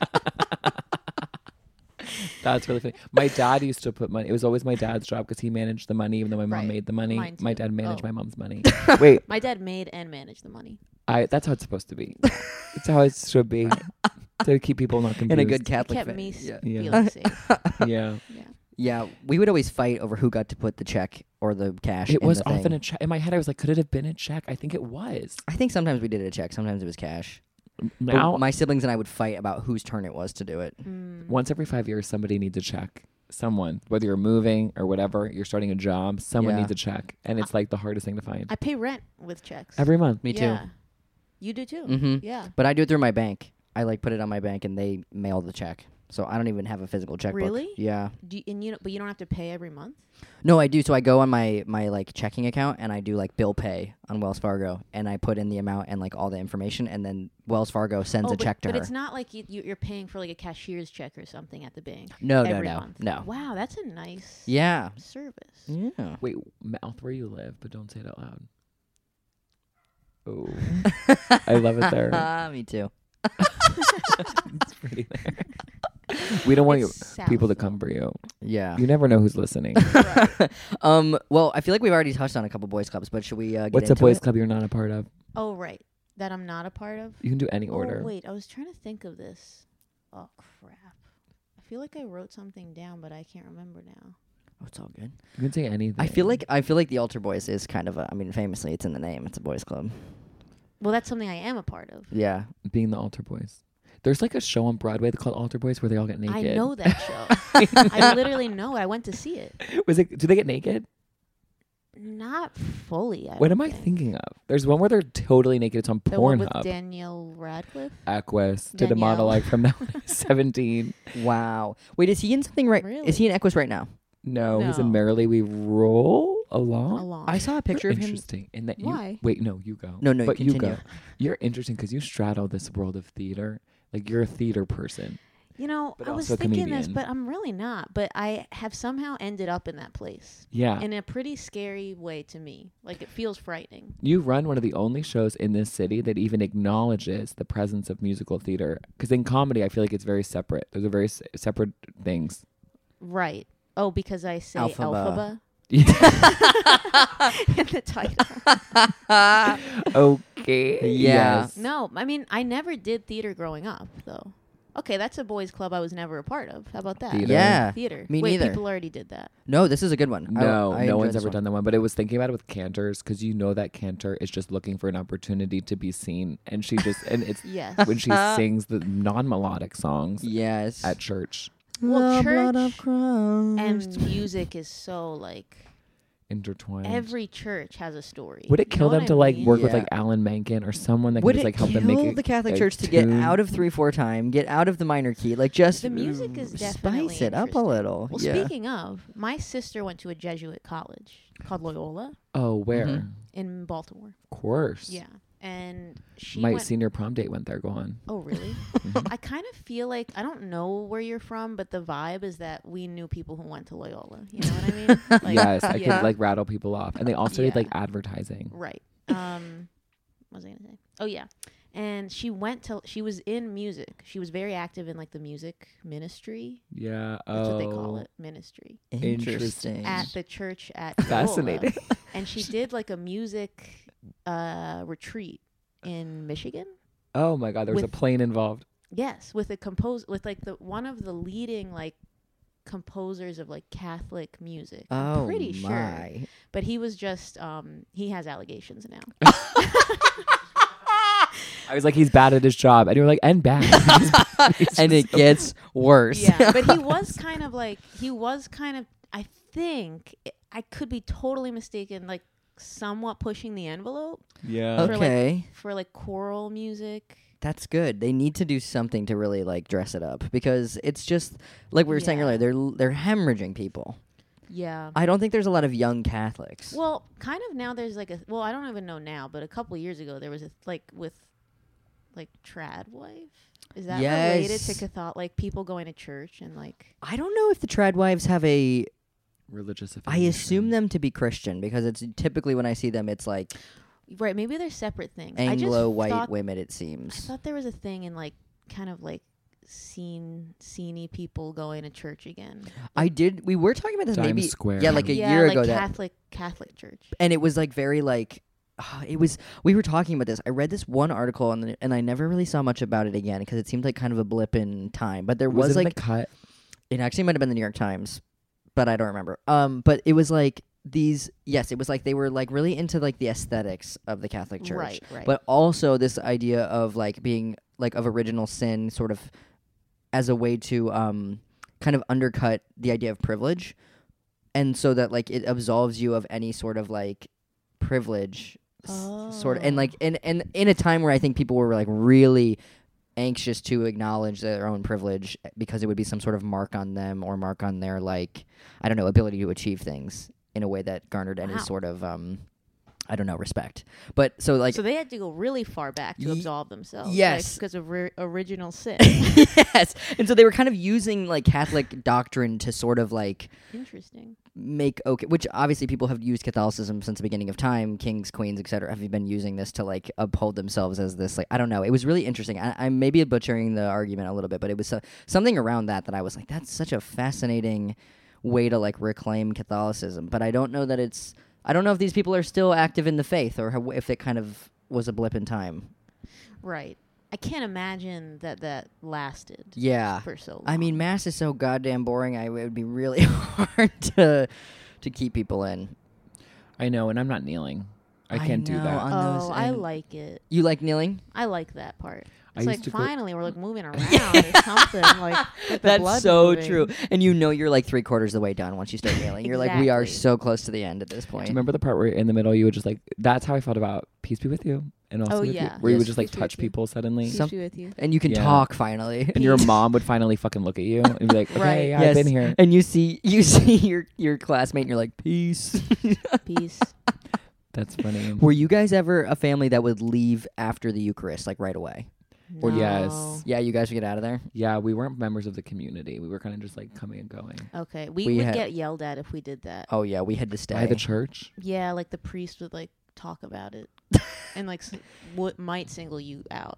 That's really funny. My dad used to put money. It was always my dad's job because he managed the money, even though my mom Right. made the money. Mine My too. dad managed Oh. my mom's money. Wait, My dad made and managed the money. I. That's how it's supposed to be. It's how it should be to keep people not confused. In a good It Catholic kept fa- me s- yeah. Yeah. feeling safe. Yeah. Yeah. Yeah, we would always fight over who got to put the check or the cash. It in was the often thing. a check. In my head, I was like, could it have been a check? I think it was. I think sometimes we did a check. Sometimes it was cash. But Now, my siblings and I would fight about whose turn it was to do it. Mm. once every five years, somebody needs a check. Someone, whether you're moving or whatever, you're starting a job, someone Yeah. needs a check. And it's like the hardest thing to find. I pay rent with checks. Every month. Me too. Yeah. You do too. Mm-hmm. Yeah. But I do it through my bank. I like put it on my bank, and they mail the check. So I don't even have a physical checkbook. Really? Yeah. Do you, and you know, but you don't have to pay every month. No, I do. So I go on my my like checking account and I do like bill pay on Wells Fargo, and I put in the amount and like all the information, and then Wells Fargo sends oh, a but, check to but her. it's not like you, you you're paying for like a cashier's check or something at the bank. No, no, every no, month. no. Wow, that's a nice Yeah. service. Yeah. Wait, mouth where you live, but don't say it out loud. Oh, I love it there. Me too. It's pretty there. We don't want you, It's people to south, come for you. Yeah. You never know who's listening. Right. um. Well, I feel like we've already touched on a couple boys clubs, but should we uh, get What's a into boys it? club you're not a part of? Oh, right. That I'm not a part of. You can do any order. Oh, wait. I was trying to think of this. Oh, crap. I feel like I wrote something down, but I can't remember now. Oh, it's all good. You can say anything. I feel like I feel like the Altar Boys is kind of a. I mean, famously, it's in the name. It's a boys club. Well, that's something I am a part of. Yeah. being the Altar Boys. There's like a show on Broadway called Altar Boys where they all get naked. I know that show. I literally know it. I went to see it. Was it? Do they get naked? Not fully. I What don't am I think. thinking of? There's one where they're totally naked. It's on The one with Pornhub. Daniel Radcliffe. Equus did a Danielle. monologue from that when he was seventeen. Wow. Wait, is he in something right? Really? Is he in Equus right now? No, he's in No. Merrily We Roll Along. Along. I saw a picture of him. Interesting. In that you Why? wait, no, you go. No, no, but you continue. go. You're interesting because you straddle this world of theater. Like you're a theater person. You know, But I was also a thinking this, comedian. but I'm really not. But I have somehow ended up in that place Yeah. in a pretty scary way to me. Like it feels frightening. You run one of the only shows in this city that even acknowledges the presence of musical theater. Because in comedy, I feel like it's very separate. Those are very s- separate things. Right. Oh, because I say Alphaba. Alphaba in the title. Okay. Yeah. Yes. No, I mean, I never did theater growing up, though. Okay, that's a boys' club I was never a part of. How about that? Theater. Yeah. Theater. Me Wait, neither. people already did that. No, this is a good one. I- No, I no enjoyed one's this ever one. done that one. But I was thinking about it with Cantors because you know that Cantor is just looking for an opportunity to be seen, and she just and it's Yes. when she sings the non-melodic songs Yes. at church. Well, The blood of church Christ. and music is so like Intertwined. every church has a story. Would it You kill know them what to I like mean? work with Yeah. like Alan Menken or someone that Would can just it like help kill them make it, the Catholic a Church to get tune? out of three four time, get out of the minor key, like just The music is mm, definitely spice it up a interesting. little. Well, yeah. speaking of, my sister went to a Jesuit college called Loyola Oh, where? Mhm. in Baltimore. Of course. Yeah, and she My went. senior prom date went there. Go on. Oh, really? Mhm. I kind of feel like I don't know where you're from, but the vibe is that we knew people who went to Loyola. You know what I mean? Like, yes, I yeah. could like rattle people off, and they all studied Yeah. like advertising. Right. Um, what was I gonna say? Oh yeah, and she went to. She was in music. She was very active in like the music ministry. Yeah. That's oh, what they call it, ministry. Interesting. At the church at Fascinating. Loyola. And she did like a music uh, retreat in Michigan. Oh my God, there was a With- plane involved. Yes, with a compose with like the one of the leading like composers of like Catholic music. I'm Oh pretty sure. my. But he was just um he has allegations now. I was like, he's bad at his job, and you were like, and bad. He's bad. He's And just it so- gets worse. Yeah, but he was kind of like he was kind of I think I could be totally mistaken like somewhat pushing the envelope yeah. For, like, Okay. for like choral music. That's good. They need to do something to really like dress it up because it's just like we were saying Yeah. earlier. They're they're hemorrhaging people. Yeah. I don't think there's a lot of young Catholics. Well, kind of now there's like a well, I don't even know now, but a couple years ago there was a like with like trad wife. Is that related to Yes. Catholic like people going to church and like I don't know if the trad wives have a. Religious. I assume them to be Christian because it's typically when I see them, it's like right, maybe they're separate things. I just Anglo white thought, women. It I seems. thought there was a thing in like kind of like scene sceney people going to church again. I did. We were talking about this Times maybe. Square. Yeah, like a yeah, year like ago. That Catholic Catholic church. and it was like very like uh, it was we were talking about this. I read this one article and the, and I never really saw much about it again because it seemed like kind of a blip in time. But there was, Was, it in like the cut? it actually might have been the New York Times, but I don't remember. Um, but it was like these. Yes, it was like they were like really into like the aesthetics of the Catholic Church, Right, right. but also this idea of like being like of original sin, sort of as a way to um kind of undercut the idea of privilege, and so that like it absolves you of any sort of like privilege. S- sort of and Oh. like and and in a time where I think people were like really anxious to acknowledge their own privilege because it would be some sort of mark on them or mark on their, like, I don't know, ability to achieve things in a way that garnered any Wow. sort of, um, I don't know, respect. But so like, so they had to go really far back to Ye- absolve themselves. yes. because of ri- original sin. yes. And so they were kind of using like Catholic doctrine to sort of like Interesting. make okay, which obviously people have used Catholicism since the beginning of time. Kings, queens, et cetera have been using this to like uphold themselves as this, like, I don't know. It was really interesting. I, I'm maybe butchering the argument a little bit, but it was uh, something around that that I was like, that's such a fascinating way to like reclaim Catholicism. But I don't know that it's, I don't know if these people are still active in the faith or how, if it kind of was a blip in time. Right. I can't imagine that that lasted Yeah. for so long. I mean, mass is so goddamn boring. I, it would be really hard to to keep people in. I know, and I'm not kneeling. I I can't do know, that. on oh, those I and- like it. You like kneeling? I like that part. I It's used like to go- finally we're like moving around or something. Like get the That's blood so moving. true. And you know you're like three quarters of the way done once you start kneeling. You're like, we are Exactly. so close to the end at this Do point. you remember the part where in the middle you would just like, that's how I felt about Peace Be With You? And also Oh, with yeah. you, where you Yes. would just like Peace Be touch With You. people suddenly. Peace Some- be with you. And you can Yeah. talk finally. And your Peace. mom would finally fucking look at you and be like, okay, Right. yeah, Yes. I've been here. And you see you see your your classmate and you're like, peace. Peace. That's funny. Were you guys ever a family that would leave after the Eucharist, like right away? Or No. yes. Yeah, you guys would get out of there? Yeah, we weren't members of the community. We were kind of just like coming and going. Okay. We, We would had- get yelled at if we did that. Oh yeah, we had to stay. By the church. Yeah, like the priest would like talk about it and like s- what might single you out.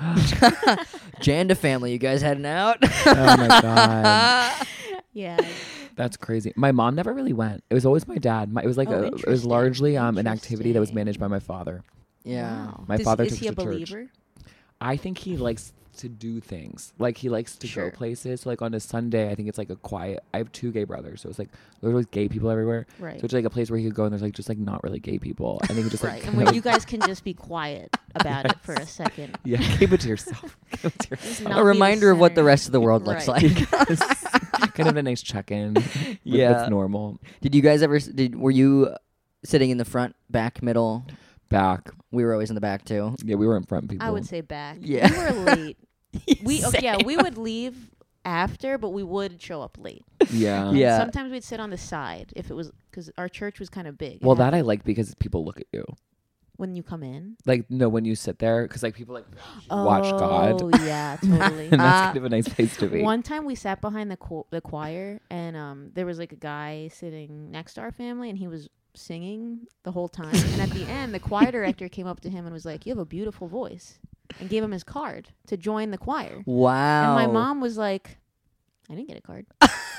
Janda family, you guys heading out? Oh my God. Yeah. That's crazy. My mom never really went. It was always my dad. My, it was like Oh, a, it was interesting. largely um an activity that was Interesting. managed by my father. Yeah. Wow. My Does- father is took he us a to church. believer? I think he likes to do things. Like he likes to Sure. go places. So like on a Sunday, I think it's like a quiet. I have two gay brothers, so it's like there's always gay people everywhere. Right. So it's like a place where he could go and there's like just like not really gay people, and he could just like Right. And where you guys can just be quiet about it for a second. yeah, keep it to yourself. Keep it to Just yourself. not A be the reminder of what the center. rest of the world looks Right. like. Kind of a nice check-in. with Yeah. what's normal. Did you guys ever s- did were you sitting in the front, back, middle? Back. We were always in the back too. Yeah, we were in front people. I would say back. Yeah. We were late. we okay, yeah, we would leave after, but we would show up late. Yeah. And Yeah. sometimes we'd sit on the side if it was because our church was kind of big. It Well, had- that I like because people look at you. when you come in. Like no, when you sit there, because like people like watch Oh God, yeah, totally. and that's Uh, kind of a nice place to be. One time we sat behind the cho- the choir, and um, there was like a guy sitting next to our family, and he was singing the whole time. And at the end, the choir director came up to him and was like, "You have a beautiful voice," and gave him his card to join the choir. Wow. And my mom was like, "I didn't get a card.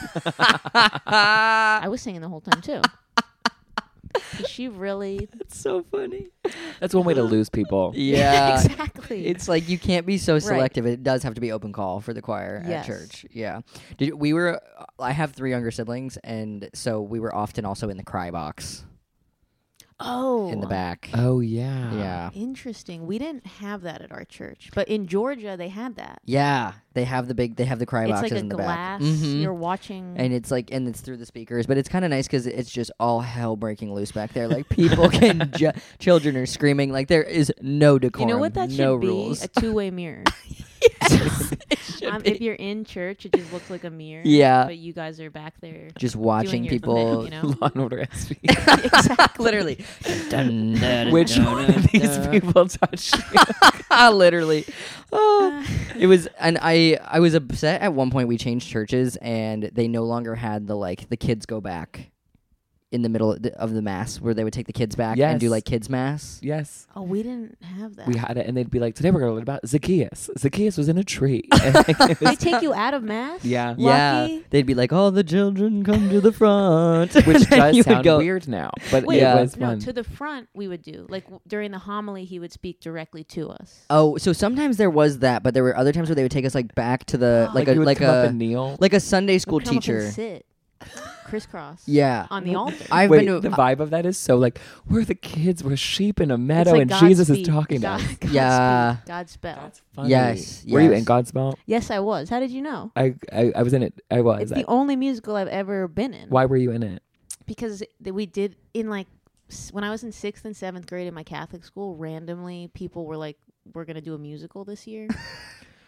I was singing the whole time too." 'Cause she really, That's so funny. That's one way to lose people. Yeah. exactly. It's like you can't be so selective. It does have to be open call for the choir Yes. at church. Yeah. Did we were I have three younger siblings and so we were often also in the cry box oh, in the back. Oh yeah. Yeah. Interesting. We didn't have that at our church, but in Georgia they had that. Yeah. They have the big they have the cry It's boxes like a in the glass. back. Mhm. You're watching. And it's like, and it's through the speakers, but it's kind of nice because it's just all hell breaking loose back there. Like people can, ju- children are screaming. Like there is no you decorum. know what that no should be? rules. A two-way mirror. Yes, it should Um, be. if you're in church, it just looks like a mirror. Yeah. But you guys are back there. Just watching your people. thing, you know? Law and Order S V. Exactly. Literally. Dun, dun, Which dun, one dun, of these dun. people touched you? Literally. Oh. It was, and I, I was upset at one point. We changed churches, and they no longer had the like the kids go back in the middle of the, of the mass, where they would take the kids back and do Yes. like kids mass. Yes. Oh, we didn't have that. We had it, and they'd be like, "Today we're going to learn about Zacchaeus. Zacchaeus was in a tree." And like, it they was- take you out of mass. yeah, Yeah, Lucky. they'd be like, "All the children come to the front," which And then does you would sound go, weird now, but Wait, Yeah. it was no, fun. to the front we would do like w- during the homily he would speak directly to us. Oh, so sometimes there was that, but there were other times where they would take us like back to the like, like, you a would like come up a and kneel. like a Sunday We'd school come up and teacher. sit crisscross. Yeah, On the altar. I've Wait, been to the vibe of that is so like we're the kids, we're sheep in a It's meadow, like and God's Jesus speak. is talking God, to us. God's Yeah. speak, God's spell. That's funny. Yes, Were you yes. in Godspell? Yes, I was. How did you know? I, I I was in it. I was. It's I- the only musical I've ever been in. why were you in it? Because th- we did in like s- when I was in sixth and seventh grade in my Catholic school. Randomly, people were like, "We're gonna do a musical this year,"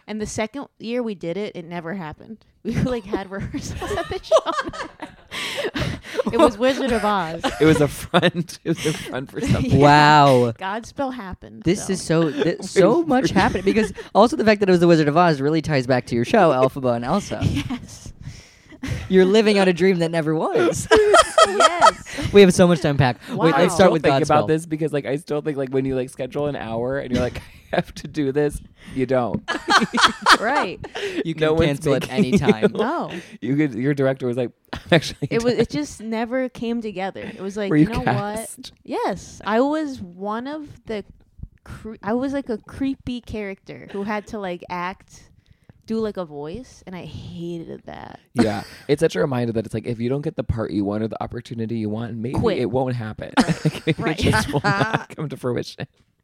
And the second year we did it, it never happened. We like had rehearsals at the show. It was Wizard of Oz. It was a front. It was a front for something. Wow. Godspell happened. This so. is so th- so much happening because also the fact that it was the Wizard of Oz really ties back to your show, Elphaba and Elsa. Yes. You're living out a dream that never was. Yes. We have so much to unpack. Wow. Wait, I let's start still with think Godspell. about this because like I still think like when you like schedule an hour and you're like I have to do this, you don't. Right. You can No one's cancel at making any you. time. No. You could. Your director was like, I'm actually. It was. done." It just never came together. It was like, Were you you know what? cast? Yes, I was one of the. Cre- I was like a creepy character who had to like act, do like a voice, and I hated that. Yeah, it's such a reminder that it's like if you don't get the part you want or the opportunity you want, maybe Quit. it won't happen. Like, maybe Right. It just will not come to fruition.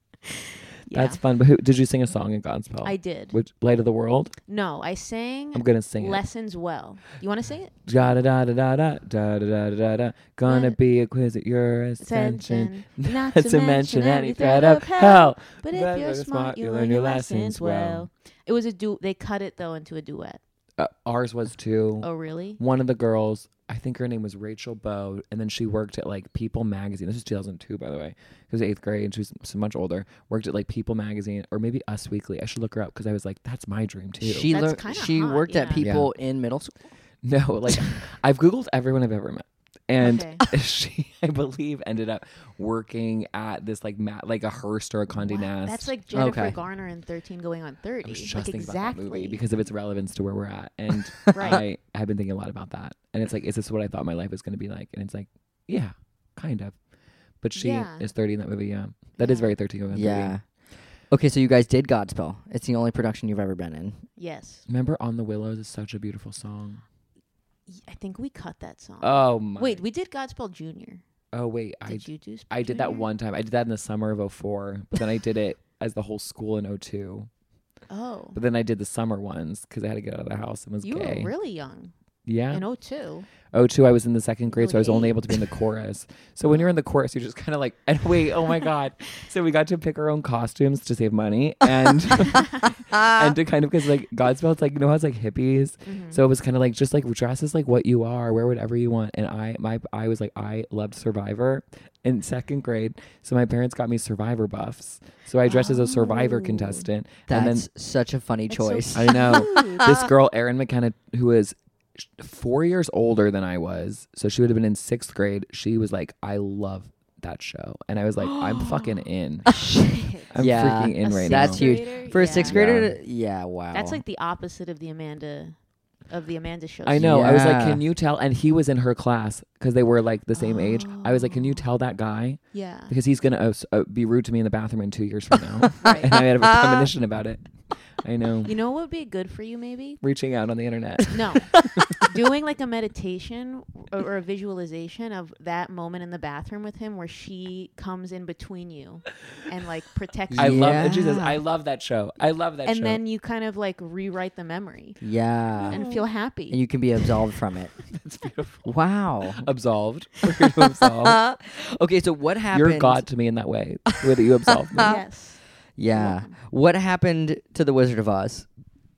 Yeah, That's fun. But who, did you sing a song in Godspell? I did. Which Light of the World? No, I sang I'm gonna sing it. Lessons Well. You want to sing it? Da da da da da da da da da da da. Gonna Let- be a quiz at your ascension. Ascension, Not not to mention any threat of hell. But if But you're if smart, you learn your lessons well. It was a du. They cut it though into a duet. Uh, ours was too. Oh, really? One of the girls, I think her name was Rachel Bowe, and then she worked at like People Magazine. This was two thousand two, by the way. She was eighth grade. She was so much older. Worked at like People Magazine or maybe Us Weekly. I should look her up because I was like, that's my dream too. She That's learned. kinda She hot, worked at yeah. people in middle school. no, like I've Googled everyone I've ever met. And Okay. she, I believe, ended up working at this like ma- like a Hearst or a Condé Wow, Nast. That's like Jennifer Okay. Garner in thirteen going on thirty. I was just like thinking exactly. about that movie because of its relevance to where we're at, and Right. I have been thinking a lot about that. And it's like, is this what I thought my life was going to be like? And it's like, yeah, kind of. But she Yeah. is thirty in that movie. Yeah, that is Yeah. very thirteen going on Yeah. thirty. Okay, so you guys did Godspell. It's the only production you've ever been in. Yes. Remember, "On the Willows" is such a beautiful song. Y- I think we cut that song. Oh my! Wait, we did Godspell Junior. Oh wait, I Did you do? I did that Junior? one time. I did that in the summer of oh four, but then I did it as the whole school in oh two. Oh, But then I did the summer ones because I had to get out of the house and was you gay. were really young yeah. in oh two. oh two, I was in the second grade, Really so I was only eight. able to be in the chorus. So when you're in the chorus, you're just kind of like, and wait, oh my god! So we got to pick our own costumes to save money and and to kind of because like Godspell, it's like you know how it's like hippies. Mhm. So it was kind of like just like dress as like what you are, wear whatever you want. And I my I was like I loved Survivor in second grade, so my parents got me Survivor buffs. So I dressed as a Survivor Oh. contestant, and then That's such a funny That's so choice. I know. cute. this girl Erin McKenna, who was sh- four years older than I was, so she would have been in sixth grade. She was like, "I love that show," and I was like, "I'm fucking in. Shit. I'm Yeah. freaking in A right That's now." huge. grader? For a Yeah. sixth grader, to- yeah, wow. That's like the opposite of the Amanda, of the Amanda show. I know. I was like, Yeah. "Can you tell?" And he was in her class because they were like the same age. I was like, "Can you tell that guy Yeah. because he's gonna uh, s- uh, be rude to me in the bathroom in two years from now?" Right. And I had a premonition about it. I know. You know what would be good for you, maybe? Reaching out on the internet. No. Doing like a meditation or, or a visualization of that moment in the bathroom with him where she comes in between you and like protects I you. love it. Jesus, Yeah. I love that show. I love that And show. then you kind of like rewrite the memory yeah. and feel happy. And you can be absolved from it. It's beautiful. Wow. Absolved. You're absolved. Okay, so what happened? You're God to me in that way, the way that you absolved me. yes. Yeah. welcome. What happened to the Wizard of Oz?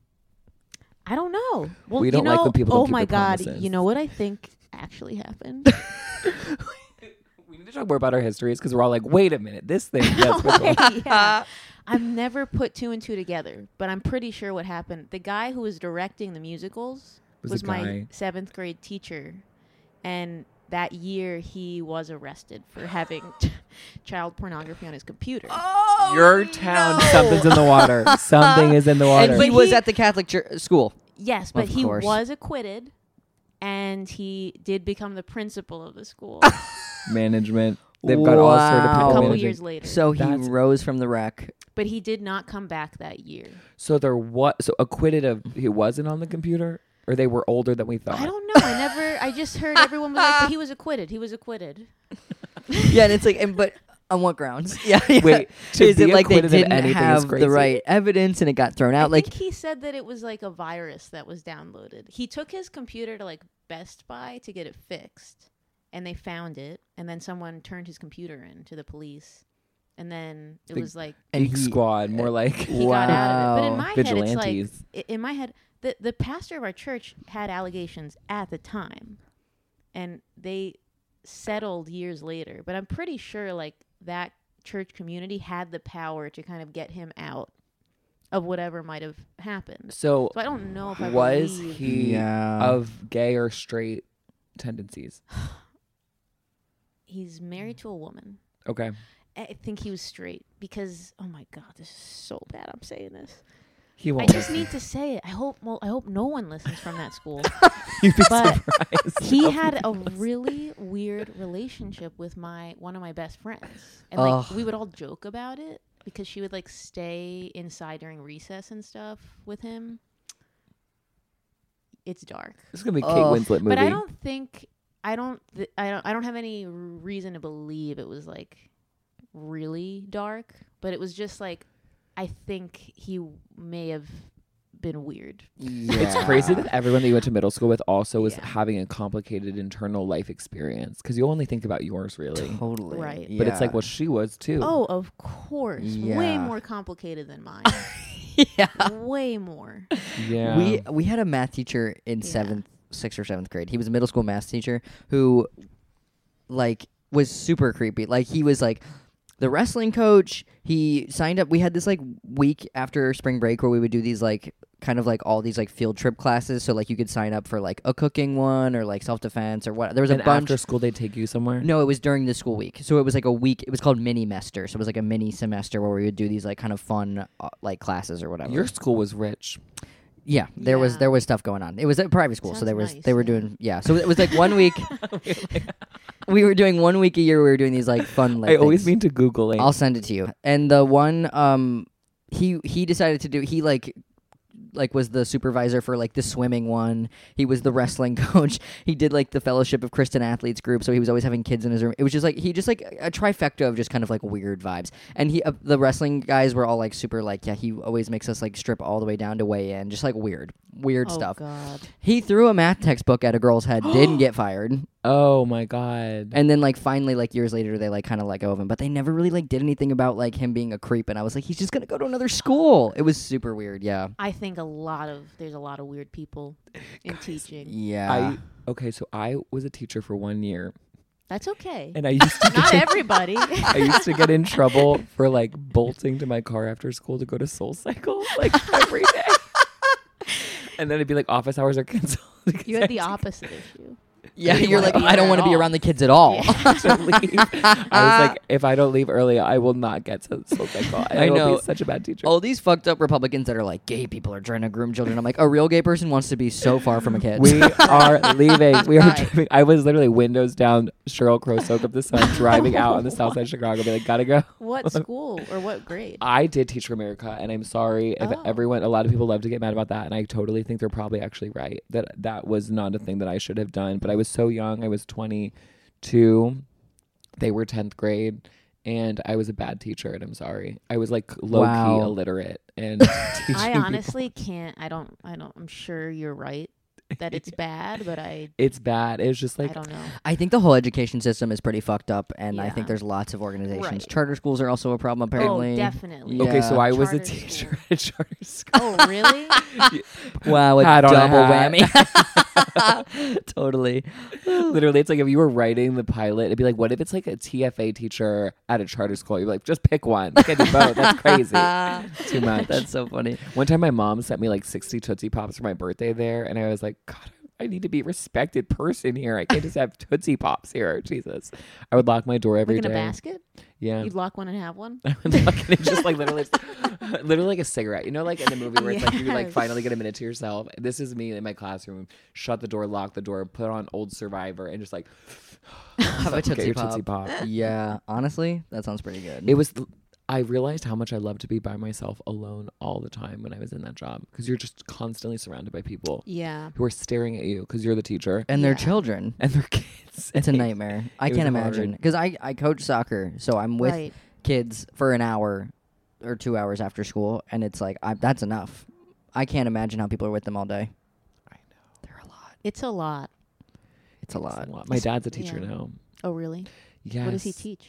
I don't know. Well, We don't you like know, when people don't oh keep my their God. promises. You know what I think actually happened? We need to talk more about our histories because we're all like, wait a minute, this thing. Yes, which one? yeah. I've never put two and two together, but I'm pretty sure what happened. The guy who was directing the musicals Was was, a my guy. seventh grade teacher, and that year he was arrested for having child pornography on his computer. Oh, Your town, something's in the water. Something is in the water. And he But was he- at the Catholic church, school. Yes, but Of he course. was acquitted, and he did become the principal of the school Management. They've got all sorts of Wow. a people couple managing. years later. So he That's- rose from the wreck. but he did not come back that year. So there what? So acquitted of he wasn't on the computer, or they were older than we thought. I don't know. I never. I just heard everyone was like, but he was acquitted. He was acquitted. Yeah, and it's like, and, but on what grounds? Yeah. yeah. Wait, to is it be like they acquitted of didn't anything is have crazy. the right evidence and it got thrown I out? Like, think he said that it was like a virus that was downloaded. He took his computer to like Best Buy to get it fixed, and they found it. And then someone turned his computer in to the police, and then it The was like And Geek he- Squad, more like he got out of it. But in Wow. my head, it's Vigilantes. like i- in my head, the the pastor of our church had allegations at the time, and they settled years later. But I'm pretty sure like that church community had the power to kind of get him out of whatever might have happened. So So I don't know if I was believe he Yeah. of gay or straight tendencies? he's married to a woman. Okay. I think he was straight because oh my god, this is so bad. I'm saying this. He I won't. just need to say it. I hope. Well, I hope no one listens from that school. You'd be but surprised. he how had many a listen. really weird relationship with my one of my best friends, and like Ugh. we would all joke about it because she would like stay inside during recess and stuff with him. It's dark, This is gonna be Kate Ugh. Winslet movie. but I don't think I don't th- I don't I don't have any reason to believe it was like really dark, but it was just like I think he may have been weird. It's crazy that everyone that you went to middle school with also was Yeah. having a complicated internal life experience because you only think about yours really. Totally. Right. But it's like Yeah. what she was too. Oh, of course. Way Yeah. more complicated than mine. yeah. Way more. yeah. We we had a math teacher in Yeah. seventh, sixth or seventh grade. He was a middle school math teacher who, like, was super creepy. Like he was like the wrestling coach. He signed up. We had this like week after spring break where we would do these like kind of like all these like field trip classes. So like you could sign up for like a cooking one or like self defense or what. There was a and bunch. after school they'd take you somewhere. No, it was during the school week. So it was like a week. It was called mini mester. So it was like a mini semester where we would do these like kind of fun uh, like classes or whatever. Your school was rich. Yeah, there was Yeah. there was stuff going on. It was a private school, so Sounds there was nice, they were yeah. doing yeah. So it was like one week. We were doing one week a year. We were doing these like fun. Like, I always things. mean to Google it. I'll send it to you. And the one um, he he decided to do he like. like was the supervisor for like the swimming one. He was the wrestling coach. He did like the Fellowship of Christian Athletes group, so he was always having kids in his room. It was just like he just like a trifecta of just kind of like weird vibes. And he uh, the wrestling guys were all like super like yeah, he always makes us like strip all the way down to weigh in, just like weird weird oh stuff. God. He threw a math textbook at a girl's head, didn't get fired. Oh my god. And then like finally like years later they like kind of let go of him, but they never really like did anything about like him being a creep. And I was like, he's just gonna go to another school. It was super weird. Yeah. I think a lot of there's a lot of weird people in teaching. Yeah. I okay, so I was a teacher for one year, That's okay. and I used to Not get, everybody. I used to get in trouble for like bolting to my car after school to go to Soul Cycle like every day. And then it'd be like office hours are canceled. because You I had the to- opposite issue. Yeah, You you're wanna like, be I don't there want to at be all. around the kids at all. Yeah. to leave. I was like, if I don't leave early, I will not get to Soul Cycle. I, I will know. be such a bad teacher. All these fucked up Republicans that are like, gay people are trying to groom children. I'm like, a real gay person wants to be so far from a kid. We are leaving. We are Right. driving. I was literally windows down, Cheryl Crow, soak up the sun, driving out on the south side of Chicago. Be like, gotta go. What school or what grade? I did Teach for America, and I'm sorry if Oh. everyone. A lot of people love to get mad about that, and I totally think they're probably actually right that that was not a thing that I should have done. But I was so young. I was twenty-two. They were tenth grade. And I was a bad teacher, and I'm sorry. I was like low Wow. key illiterate, and I teaching people- honestly can't. I don't. I don't. I'm sure you're right that it's bad, but I. it's bad. It's just like I don't know. I think the whole education system is pretty fucked up, and I Yeah. think there's lots of organizations. Right. Charter schools are also a problem, apparently. Oh, definitely. Yeah. okay. So I was a Charter teacher school. at a charter school. Oh, really? Wow, a Hat on a double hat. whammy. Totally. Literally, it's like if you were writing the pilot, it'd be like, what if it's like a T F A teacher at a charter school? You're like, just pick one. You can't do both. That's crazy. Too much. That's so funny. One time, my mom sent me like sixty Tootsie Pops for my birthday there, and I was like, God, I need to be a respected person here. I can't just have Tootsie Pops here. Jesus. I would lock my door every Like day. in a basket? Yeah. You'd lock one and have one? I would lock it in just like literally, literally like a cigarette. You know, like in the movie where it's like you like Yes. finally get a minute to yourself. This is me in my classroom. Shut the door, lock the door, put on Old Survivor, and just like Have a get Tootsie your Pop. Tootsie Pop. Yeah, honestly, that sounds pretty good. It was. I realized how much I love to be by myself alone all the time when I was in that job because you're just constantly surrounded by people Yeah. who are staring at you because you're the teacher and their Yeah. children. and their kids. It's a nightmare. I It can't was imagine. hard. Because I, I coach soccer, so I'm with right. kids for an hour or two hours after school, and it's like, I, that's enough. I can't imagine how people are with them all day. I know. They're a lot. It's a lot. It's a lot. It's a lot. My dad's a teacher Yeah. now. Oh, really? Yes. What does he teach?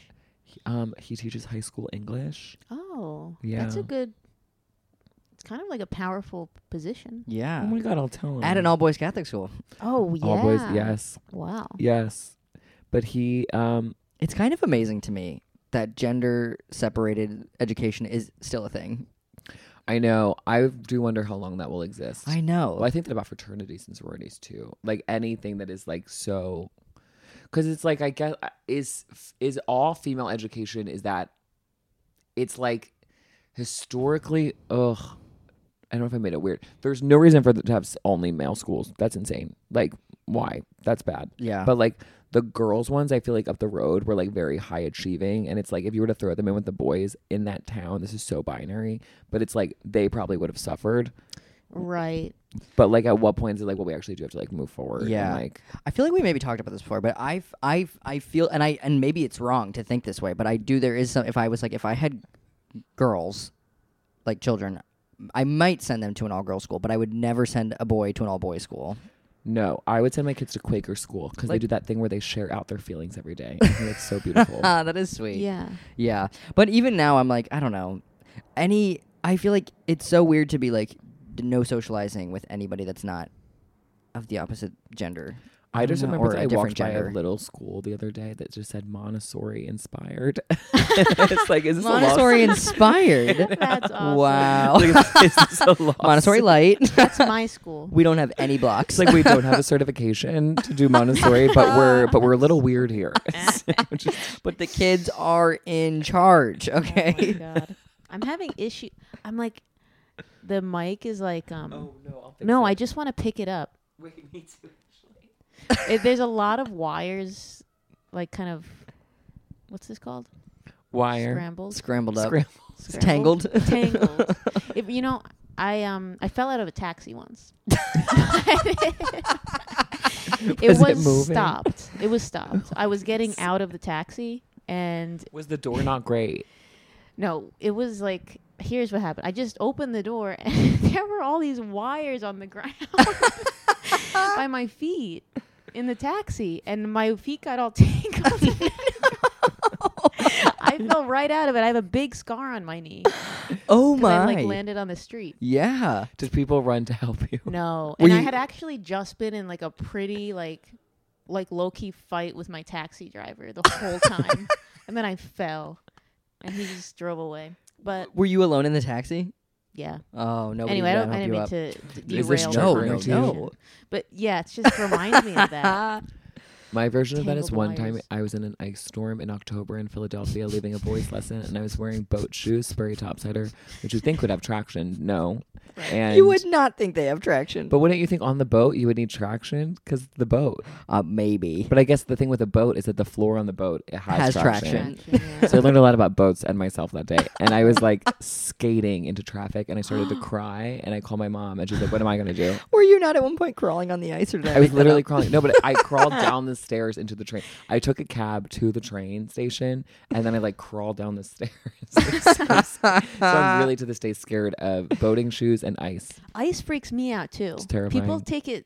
He, um, he teaches high school English. Oh, Yeah. that's a good. It's kind of like a powerful position. Yeah. Oh my God, I'll tell him. At an all boys Catholic school. Oh yeah. All boys, yes, Wow. yes. But he, um, It's kind of amazing to me that gender separated education is still a thing. I know. I do wonder how long that will exist. I know. Well, I think that about fraternities and sororities too. Like anything that is like so, because it's like I guess is is all female education is that it's like historically. Ugh, I don't know if I made it weird. There's no reason for them to have only male schools. That's insane. Like why? That's bad. yeah. But like the girls ones, I feel like up the road were like very high achieving, and it's like if you were to throw them in with the boys in that town, this is so binary. But it's like they probably would have suffered. Right. But like, at what point is it like, well, we actually do have to like move forward? and, Yeah. like, I feel like we maybe talked about this before, but I I I feel and I and maybe it's wrong to think this way, but I do. There is some. If I was like, if I had girls, like children, I might send them to an all girls school, but I would never send a boy to an all boys school. no, I would send my kids to Quaker school because they Like- do that thing where they share out their feelings every day. I think it's so beautiful. Ah, that is sweet. Yeah. Yeah. But even now, I'm like, I don't know. Any, I feel like it's so weird to be like, d- no socializing with anybody that's not of the opposite gender. I just No, remember or that a I different walked by gender. a little school the other day that just said Montessori inspired. It's like, is this Montessori a lost? inspired. That's awesome. Wow. Like, is this a lost? Montessori light. That's my school. We don't have any blocks. It's like we don't have a certification to do Montessori, but we're but we're a little weird here. Just- but the kids are in charge. Oh my Okay. God. I'm having issue. I'm like, the mic is like um. no, I'll fix no, it. I just want to pick it up. Wait, me too. It, there's a lot of wires, like kind of, what's this called? Wire. Scrambled. Scrambled up. Scram- Tangled. Tangled. If, you know, I um I fell out of a taxi once. it Was was it moving? stopped. It was stopped. I was getting out of the taxi, and Was the door not great? no, it was like, here's what happened. I just opened the door, and there were all these wires on the ground by my feet in the taxi, and my feet got all tangled. I fell right out of it. I have a big scar on my knee. Oh 'cause my. I like landed on the street. Yeah. Did people run to help you? No, Were and I you- had actually just been in like a pretty like like low key fight with my taxi driver the whole time, and then I fell, and he just drove away. But Were you alone in the taxi? yeah. Oh, nobody anyway, I, to don't, I help didn't you mean up. to, to Is this derail the no, no, conversation. no. But yeah, it just reminds me of that. My version of that is Tangled one time wires. I was in an ice storm in October in Philadelphia leaving a boys lesson, and I was wearing boat shoes, Sperry topsider, which you think would have traction. No. And You would not think they have traction. But wouldn't you think on the boat you would need traction because the boat? uh, maybe. But I guess the thing with a boat is that the floor on the boat it has, Has traction. traction. Traction, yeah. So I learned a lot about boats and myself that day. And I was like skating into traffic, and I started to cry, and I called my mom, and she's like, "What am I gonna do?" Were you not at one point crawling on the ice, or did I, I was make that literally up? crawling. No, but I crawled down the stairs into the train. I took a cab to the train station, and then I like crawled down the stairs. so, so I'm really to this day scared of boating shoes and ice. Ice freaks me out too. It's terrifying. People take it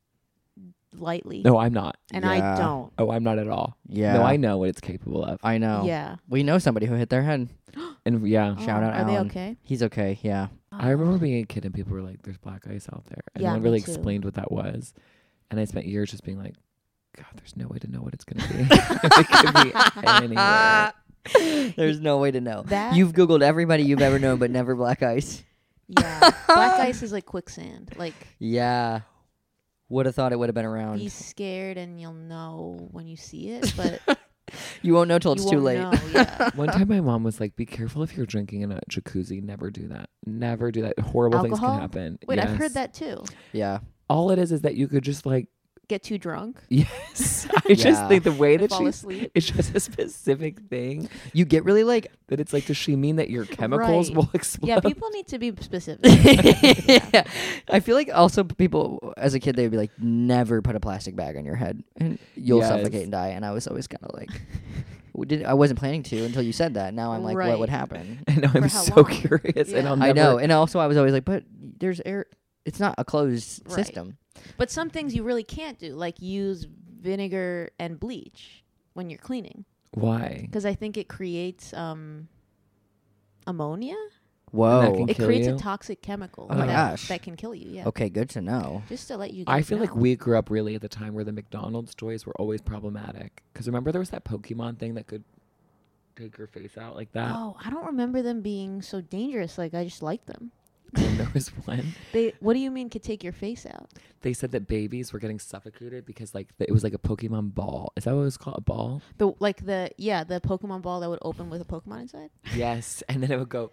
lightly, No, I'm not. and Yeah. I don't. Oh, I'm not at all. Yeah. No, I know what it's capable of. I know. Yeah. We know somebody who hit their head. And yeah, Shout Oh, out Are they Alan. okay? He's okay. Yeah. I remember being a kid and people were like, "There's black ice out there," and Yeah, no one me really too. explained what that was. And I spent years just being like, "God, there's no way to know what it's gonna be. It could be anywhere." There's no way to know. That- You've Googled everybody you've ever known, but never black ice. Yeah. Black ice is like quicksand. Like, Yeah. Would have thought it would have been around. be scared and you'll know when you see it, but You won't know till you it's too won't late. know. Yeah. One time, my mom was like, "Be careful if you're drinking in a jacuzzi. Never do that. Never do that. Horrible things Alcohol? can happen." Wait, I've Yes. heard that too. Yeah. All it is is that you could just like, Get too drunk, yes. I Yeah. just think the way that fall she's, asleep. it's just a specific thing You get really like that it's like, does she mean that your chemicals Right. will explode? Yeah, people need to be specific. yeah. I feel like also people as a kid they would be like, never put a plastic bag on your head and you'll Yes. suffocate and die. And I was always kind of like, we did, I wasn't planning to until you said that. Now I'm like, what Right. would happen? I know. I'm For how so long? curious, and Yeah. I'll I never. know. And also I was always like, but there's air. It's not a closed Right. system. But some things you really can't do, like use vinegar and bleach when you're cleaning. Why? because I think it creates um, ammonia. Whoa. that can It kill creates you? a toxic chemical Oh my that, gosh. that can kill you. Yeah. Okay, good to know. Just to let you guys I feel like know. we grew up really at the time where the McDonald's toys were always problematic. Because remember there was that Pokemon thing that could take your face out like that? Oh, I don't remember them being so dangerous. Like I just liked them. And there was one. They. What do you mean could take your face out? They said that babies were getting suffocated because like the, it was like a Pokemon ball. Is that what it was called? A ball? The like the yeah the Pokemon ball that would open with a Pokemon inside. Yes. And then it would go.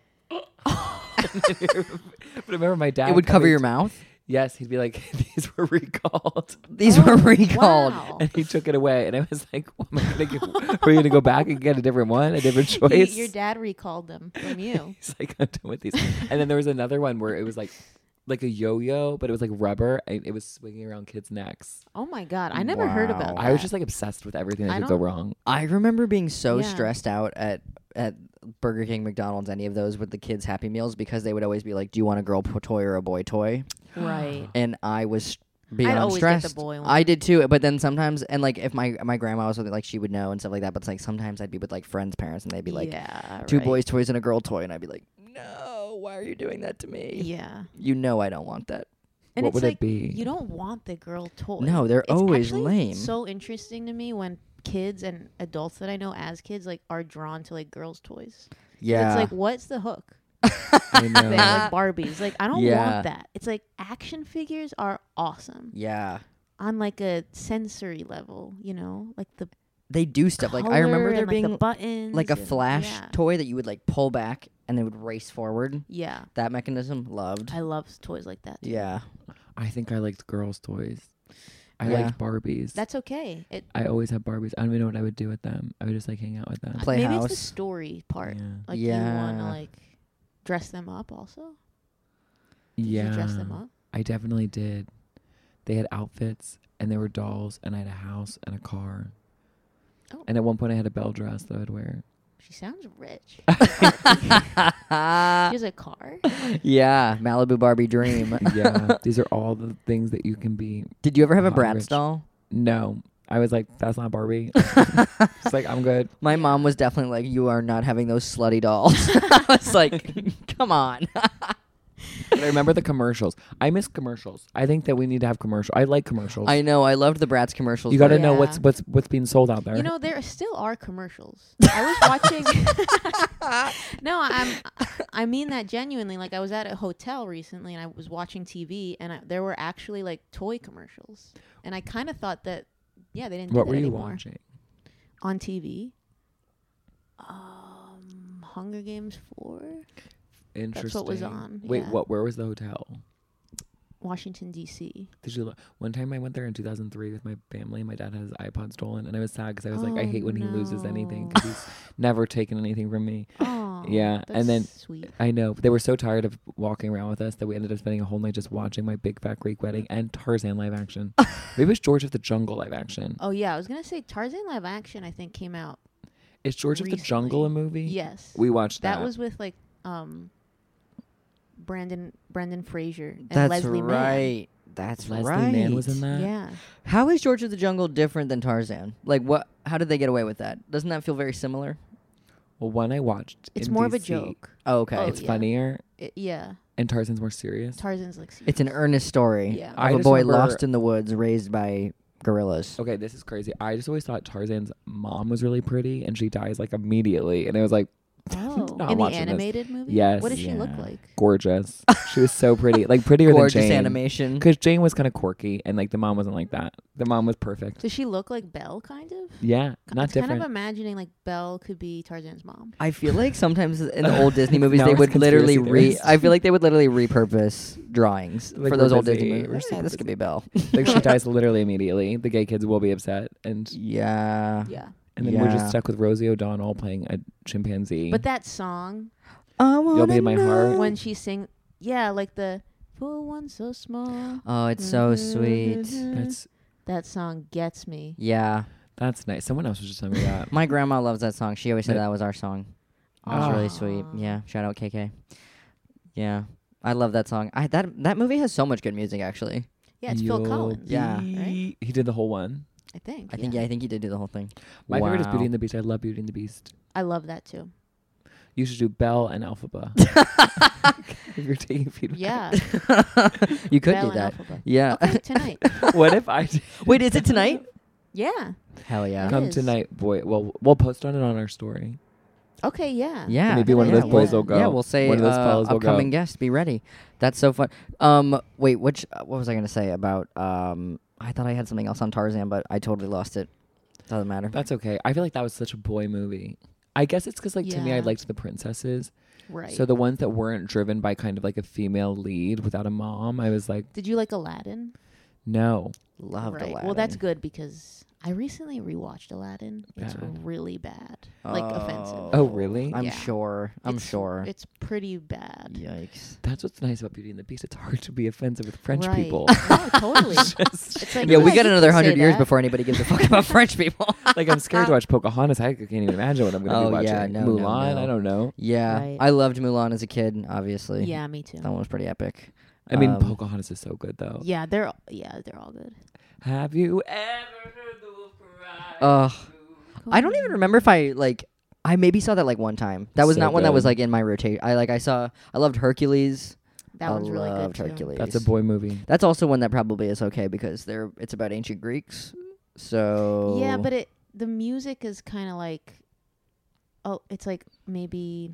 But remember my dad. It would cover coming your to- mouth? Yes, he'd be like, these were recalled. These Oh, were recalled. wow. And he took it away. And I was like, what am I gonna get? Are we going to go back and get a different one? A different He- choice? your dad recalled them from you. He's like, I'm done with these. And then there was another one where it was like, like a yo-yo, but it was like rubber, and it was swinging around kids' necks. Oh my god, I never heard about Wow. that. I was just like obsessed with everything that I could go don't- wrong. I remember being so Yeah. stressed out at at Burger King, McDonald's, any of those with the kids' Happy Meals because they would always be like, "Do you want a girl po- toy or a boy toy?" right. And I was beyond always get the stressed. boy one. I did too, but then sometimes, and like if my my grandma was with it, like she would know and stuff like that. But it's like sometimes I'd be with like friends' parents, and they'd be like, yeah, two right. boys' toys and a girl toy," and I'd be like, "No, why are you doing that to me? Yeah, You know I don't want that." and What it's would like it be? you don't want the girl toy. No, they're It's always actually lame. So interesting to me when kids and adults that I know as kids like are drawn to like girls' toys. Yeah, It's like, what's the hook? I know. Thing, like Barbies. Like I don't Yeah. want that. It's like action figures are awesome yeah. on like a sensory level. You know, like the They do stuff like I color remember there and, like, being the buttons, like a and- flash Yeah. toy that you would like pull back and it would race forward. yeah, That mechanism, loved. I love toys like that. Too. Yeah. I think I liked girls' toys. I Yeah. liked Barbies. That's okay. It I always have Barbies. I don't even know what I would do with them. I would just like hang out with them. Play maybe house. it's the story part. Yeah. Like you want to Yeah. like dress them up also. Did Yeah. you dress them up? I definitely did. They had outfits and there were dolls and I had a house and a car. Oh. And at one point I had a bell dress that I would wear. She sounds rich. She has a car. Yeah, Malibu Barbie dream. Yeah. These are all the things that you can be. Did you ever have a Hot Bratz rich. doll? No. I was like, that's not Barbie. It's like, I'm good. My mom was definitely like, "You are not having those slutty dolls." I was like, "Come on." But I remember the commercials. I miss commercials. I think that we need to have commercials. I like commercials. I know. I loved the Bratz commercials. you got to but- know Yeah. what's what's what's being sold out there. You know, there still are commercials. I was watching. No, I'm. I mean that genuinely. Like I was at a hotel recently, and I was watching T V, and I, there were actually like toy commercials, and I kind of thought that, yeah, they didn't. what do were that you anymore. watching? On T V? Um, Hunger Games four, Interesting. was on, Wait, yeah. what? Where was the hotel? Washington D C. Did you? Lo- One time I went there in two thousand three with my family. My dad had his iPod stolen, and I was sad because I was like, I Oh, hate when he loses anything no. because he's never taken anything from me. Oh, Yeah, and then- sweet. I know. But they were so tired of walking around with us that we ended up spending a whole night just watching My Big Fat Greek Wedding and Tarzan live action. Maybe it was George of the Jungle live action. Oh yeah, I was gonna say Tarzan live action. I think came out. Is George of the Jungle a movie? Yes, We watched that. that was with like um. Brandon Brendan Fraser and That's Leslie Mann. right. That's Leslie right. Mann was in that. Yeah. How is George of the Jungle different than Tarzan? Like what? How did they get away with that? Doesn't that feel very similar? Well, one I watched. It's in more of a D C, joke. Oh, okay. Oh, It's yeah. funnier, It, yeah. and Tarzan's more serious. Tarzan's like. It's an earnest story Yeah. of I a just boy remember- lost in the woods, raised by gorillas. Okay, this is crazy. I just always thought Tarzan's mom was really pretty, and she dies like immediately, and it was like Oh, not in the watching this. animated movie. Yes. What does she look Yeah. like? gorgeous. She was so pretty, like prettier Gorgeous than Jane. animation. Because Jane was kind of quirky, and like the mom wasn't like that. The mom was perfect. Does she look like Belle, kind of? Yeah, I not was different. kind of imagining like Belle could be Tarzan's mom. I feel like sometimes in the old Disney movies Now they it's would literally conspiracy re. theorist. I feel like they would literally repurpose drawings Like, for we're those old busy, Disney we're movies. Yeah, super this could be Belle. like she dies literally immediately. The gay kids will be upset, and Yeah. Yeah. and then we're Yeah. just stuck with Rosie O'Donnell playing a chimpanzee. But that song I You'll Be in My wanna Heart. know. when she sing, yeah, like the for one so small. Oh, it's so sweet. that's That song gets me. Yeah. that's nice. Someone else was just telling me that. My grandma loves that song. She always said Yeah. that was our song. It was really sweet. Aw. Yeah. Shout out K K. Yeah. I love that song. I that that movie has so much good music actually. Yeah, it's Phil You'll Collins. Yeah. be- Right? He did the whole one. I think. I think yeah, I think he did do the whole thing. My favorite is Beauty Wow. and the Beast. I love Beauty and the Beast. I love that too. You should do Belle and Elphaba. If you're taking feedback. Yeah. You could Belle do and that. Elphaba. Yeah. Okay, tonight. What if I did- Wait, is it tonight? Yeah. Hell yeah. It come is. tonight, boy? Well, we'll post on it on our story. Okay, yeah. Yeah. Maybe one of yeah, those boys we'll- will go. Yeah, we'll say One of those uh, fellas will upcoming go. guest. Be ready. That's so fun. Um, wait, which uh, what was I gonna say about? Um, I thought I had something else on Tarzan, but I totally lost it. Doesn't matter. That's okay. I feel like that was such a boy movie. I guess it's because, like, to me, I Yeah. liked the princesses. Right. So the ones that weren't driven by kind of like a female lead without a mom, I was like, Did you like Aladdin? no. Loved right. Aladdin. Well, that's good because I recently rewatched Aladdin. It's Bad. really bad. Like offensive. Oh, really? I'm Yeah. sure. I'm It's- sure. It's pretty bad. Yikes. That's what's nice about Beauty and the Beast. It's hard to be offensive with French Right. people. No, totally. it's like, Yeah, we you got can another say hundred years that. before anybody gives a fuck about French people. Like, I'm scared to watch Pocahontas. I can't even imagine what I'm going to Oh, be watching. yeah, no, no, Mulan? no. I don't know. Yeah, Right. I loved Mulan as a kid. Obviously, Yeah, me too. that one was pretty epic. I mean, Um, Pocahontas is so good, though. Yeah, they're yeah, they're all good. Have you ever heard the wolf cry? Ugh. I don't even remember if I like. I maybe saw that like one time. That was So not one that was good. like in my rotation. I like I saw. I loved Hercules. That I one's really good loved too. Hercules. That's a boy movie. That's also one that probably is okay because they're it's about ancient Greeks. So Yeah, but it the music is kind of like, oh, it's like maybe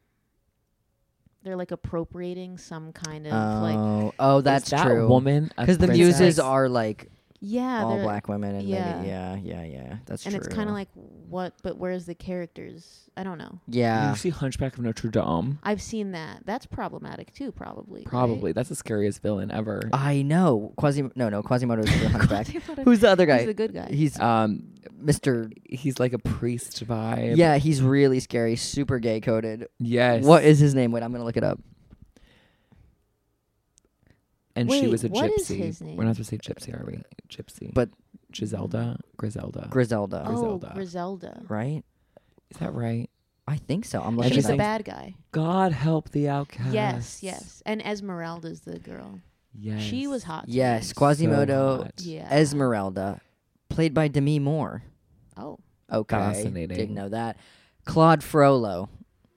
they're like appropriating some kind of like oh oh that's Is that true. woman Because the muses princess? are like yeah, all they're- black women and yeah. maybe yeah yeah yeah that's and true. it's kind of like what, but where's the characters? I don't know. yeah. You see Hunchback of Notre Dame? I've seen that. That's problematic too, probably. right? Probably. That's the scariest villain ever. I know Quasi. No, no, Quasimodo is the hunchback. Quasimodo- Who's the other guy? He's the good guy. He's um, Mister he's like a priest vibe. Yeah, he's really scary. Super gay coded. Yes. What is his name? Wait, I'm gonna look it up. And she Wait, was a what gypsy. is his We're not supposed to say gypsy, are we? Gypsy. But- Griselda. Griselda. Griselda, oh, Griselda. Griselda. right? Is that right? I think so. I'm And looking She's it the up. bad guy. God help the outcast. Yes, yes. And Esmeralda's the girl. Yes. She was hot. to Yes, me. Quasimodo, hot. Yeah. Esmeralda, played by Demi Moore. Oh. Okay, Fascinating. didn't know that. Claude Frollo.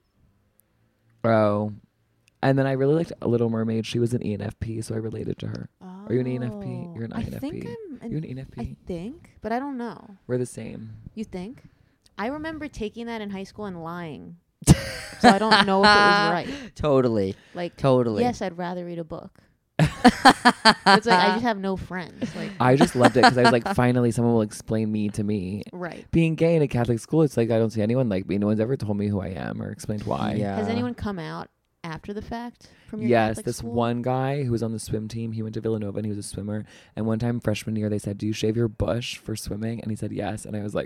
Oh. And then I really liked A Little Mermaid. She was an E N F P, so I related to her. Oh. Are you an E N F P? You're an I I N F P. think I'm. An, You an E N F I P? think, but I don't know. We're the same. You think? I remember taking that in high school and lying, so I don't know if it was right. Totally, Like, totally. yes, I'd rather read a book. It's like I just have no friends. Like, I just loved it because I was like, finally, someone will explain me to me. right. Being gay in a Catholic school, it's like I don't see anyone like me. No one's ever told me who I am or explained why. Yeah. Has anyone come out after the fact from your Yes, Catholic this school? one guy who was on the swim team, he went to Villanova and he was a swimmer. And one time freshman year, they said, "Do you shave your bush for swimming?" And he said yes. And I was like,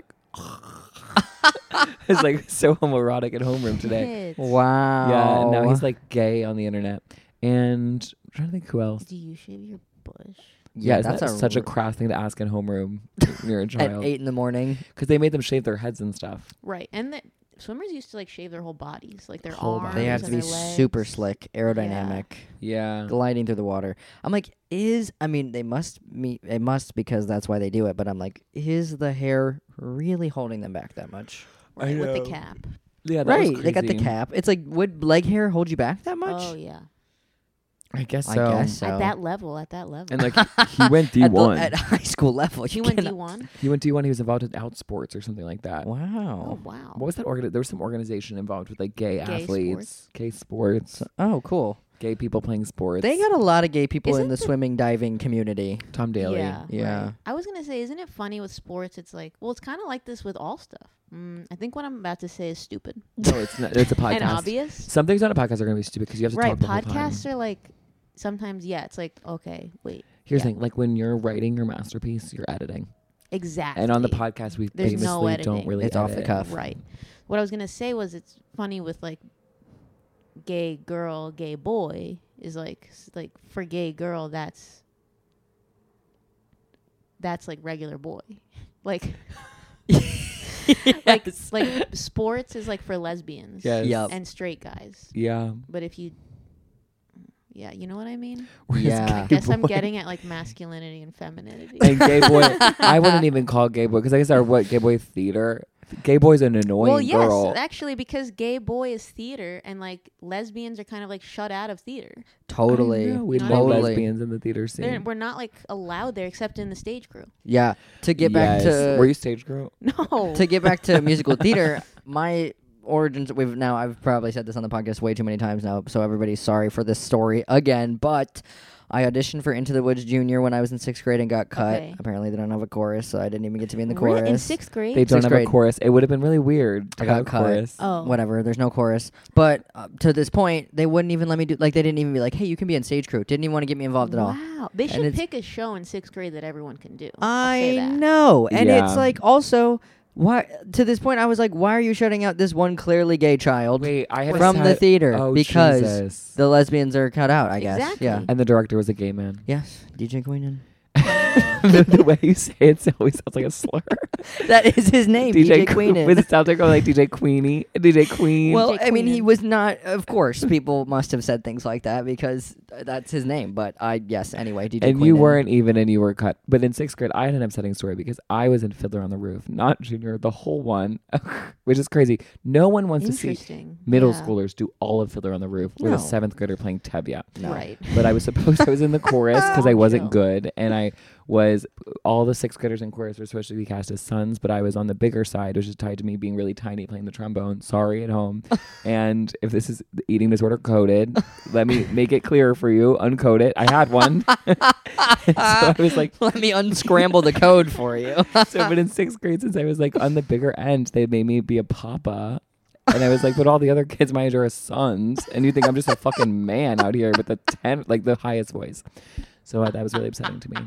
it's like so homoerotic at homeroom today. Kids. Wow. Yeah, and now he's like gay on the internet. And I'm trying to think who else. Do you shave your bush? Yeah, yeah, that's that's a such a r- crass thing to ask in homeroom when you're a at child. eight in the morning. Because they made them shave their heads and stuff. Right, and the swimmers used to like shave their whole bodies, like their Whole arms. They have and to be their legs. super slick, aerodynamic, Yeah. gliding through the water. I'm like, is I mean, they must meet. It must because that's why they do it. But I'm like, is the hair really holding them back that much? I Right, with the know. cap. Yeah, that was Right, they got the crazy. cap. It's like, would leg hair hold you back that much? Oh yeah, I guess I so. guess so. at that level, at that level. And like he went D At, the, one. at high school level, he you went D cannot- one. He went D one. He was involved in Outsports or something like that. Oh Wow. wow. What was that organ? There was some organization involved with like gay, Gay athletes, sports? gay sports, Oh, cool. gay people playing sports. They got a lot of gay people Isn't in the the- swimming diving community. Tom Daly. Yeah, Yeah. right. I was gonna say, isn't it funny with sports? It's like, well, it's kind of like this with all stuff. Mm, I think what I'm about to say is stupid No, it's not. It's a podcast. and obvious. Some things on a podcast are going to be stupid because you have to Right? talk the whole Podcasts time. are like sometimes, yeah. It's like, okay, wait, Here's yeah. the thing: like when you're writing your masterpiece, you're editing, exactly. and on the podcast, we There's famously no don't editing. really. It's off the edit. cuff. Right. What I was gonna say was it's funny with like gay girl, gay boy is like s- like for gay girl that's that's like regular boy. Like like like sports is like for lesbians Yes. Yup. and straight guys. Yeah. But if you yeah, you know what I mean? Whereas Yeah. I gay guess I'm boy- getting at like masculinity and femininity. And gay boy, I wouldn't even call gay boy because I guess our what gay boy theater. Gay boy's an annoying well, yes, girl. actually, because gay boy is theater, and like lesbians are kind of like shut out of theater. Totally. I know, we You know love what I mean? lesbians in the theater They're, scene. we're not like allowed there except in the stage crew. Yeah. To get back Yes. to Were you stage girl? No. to get back to musical theater, my origins we've now I've probably said this on the podcast way too many times now, so everybody's sorry for this story again, but I auditioned for Into the Woods Junior when I was in sixth grade and got cut. Okay. Apparently they don't have a chorus, so I didn't even get to be in the Really? chorus. In sixth grade? They don't Sixth have grade. a chorus. It would have been really weird to I have got a cut. chorus. oh. Whatever, there's no chorus. But uh, to this point, they wouldn't even let me do like they didn't even be like, "Hey, you can be in stage crew." Didn't even want to get me involved at all. Wow. They should it's- pick a show in sixth grade that everyone can do. I'll say I that. know. And Yeah. it's like also why to this point I was like, why are you shutting out this one clearly gay child Wait, I had from a the set- theater oh, because Jesus. the lesbians are cut out, I guess. Exactly. Yeah. And the director was a gay man. Yes, D J Queenan. the, the way you say it always sounds like a slur. That is his name, D J, Que- Queenan. But it sounds like like D J Queenie, D J Queen. Well, D J I mean, he Queenan. was not. Of course, people must have said things like that because that's his name. But I, yes, anyway, D J. and you Queenan. weren't even, and you were cut. But in sixth grade, I had an upsetting story because I was in Fiddler on the Roof, not junior, the whole one, which is crazy. No one wants to see Interesting. middle Yeah. schoolers do all of Fiddler on the Roof with No. a seventh grader playing Tevye. No. Right. But I was supposed I was in the chorus because I wasn't Chill. good, and I was all the sixth graders in chorus were supposed to be cast as sons, but I was on the bigger side, which is tied to me being really tiny playing the trombone. Sorry at home. And if this is the eating disorder coded, let me make it clearer for you. Uncode it. I had one. so I was like, Let me unscramble the code for you. so but in sixth grade, since I was like on the bigger end, they made me be a papa. And I was like, but all the other kids my age are sons, and you think I'm just a fucking man out here with the ten, like the highest voice. So uh, that was really upsetting to me.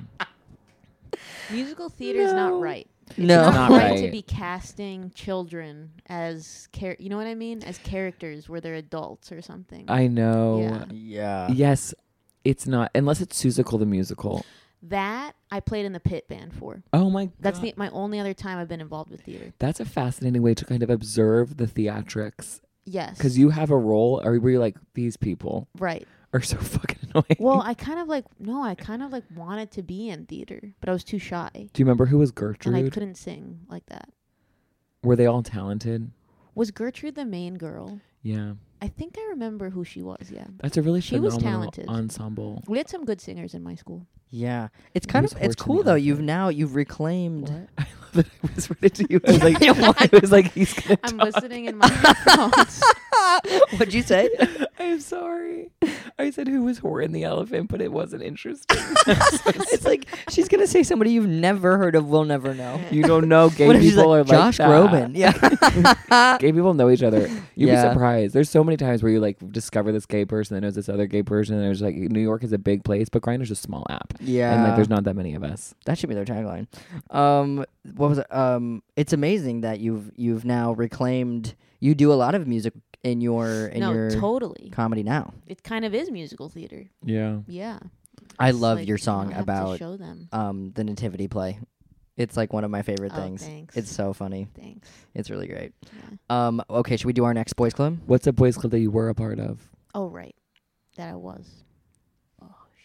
Musical theater is not No. right. No. It's Not not right, right. to be casting children as char- you know what I mean, as characters where they're adults or something. I know. Yeah. Yeah. Yes, it's not unless it's Seussical the musical. That I played in the pit band for. Oh my god, That's the my only other time I've been involved with theater. that's a fascinating way to kind of observe the theatrics Yes. because you have a role, or were you like these people right. are so fucking annoying? Well, I kind of like no, I kind of like wanted to be in theater, but I was too shy do you remember who was and I Gertrude? couldn't sing like that. Were they all talented? Was Gertrude the main girl? Yeah, I think I remember who she was. Yeah. that's a really She was phenomenal talented. ensemble. We had some good singers in my school. Yeah. It's kind Who's of it's Horton cool the though. You've Elephant? now you've reclaimed. What? But I whispered it to you. I was like, I was like, he's gonna I'm talk. listening in my headphones. What'd you say? I'm sorry. I said who was Horton the elephant, but it wasn't interesting. It's like she's gonna say somebody you've never heard of. We'll never know. You don't know. Gay What if she's people like, are Josh like that. Groban? Yeah. Gay people know each other. You'd Yeah. be surprised. There's so many times where you like discover this gay person that knows this other gay person, and there's like New York is a big place, but Grindr's a small app, Yeah. and like there's not that many of us. That should be their tagline. Um, what was it? Um, it's amazing that you've you've now reclaimed. You do a lot of music in your in no, your totally. comedy now. It kind of is musical theater. Yeah. Yeah. I It's love like, your you song have to about show them. um the nativity play. It's like one of my favorite Oh, things. thanks. It's so funny. Thanks. It's really great. Yeah. Um, okay, should we do our next boys club? What's a boys club that you were a part of? Oh right, that I was. Oh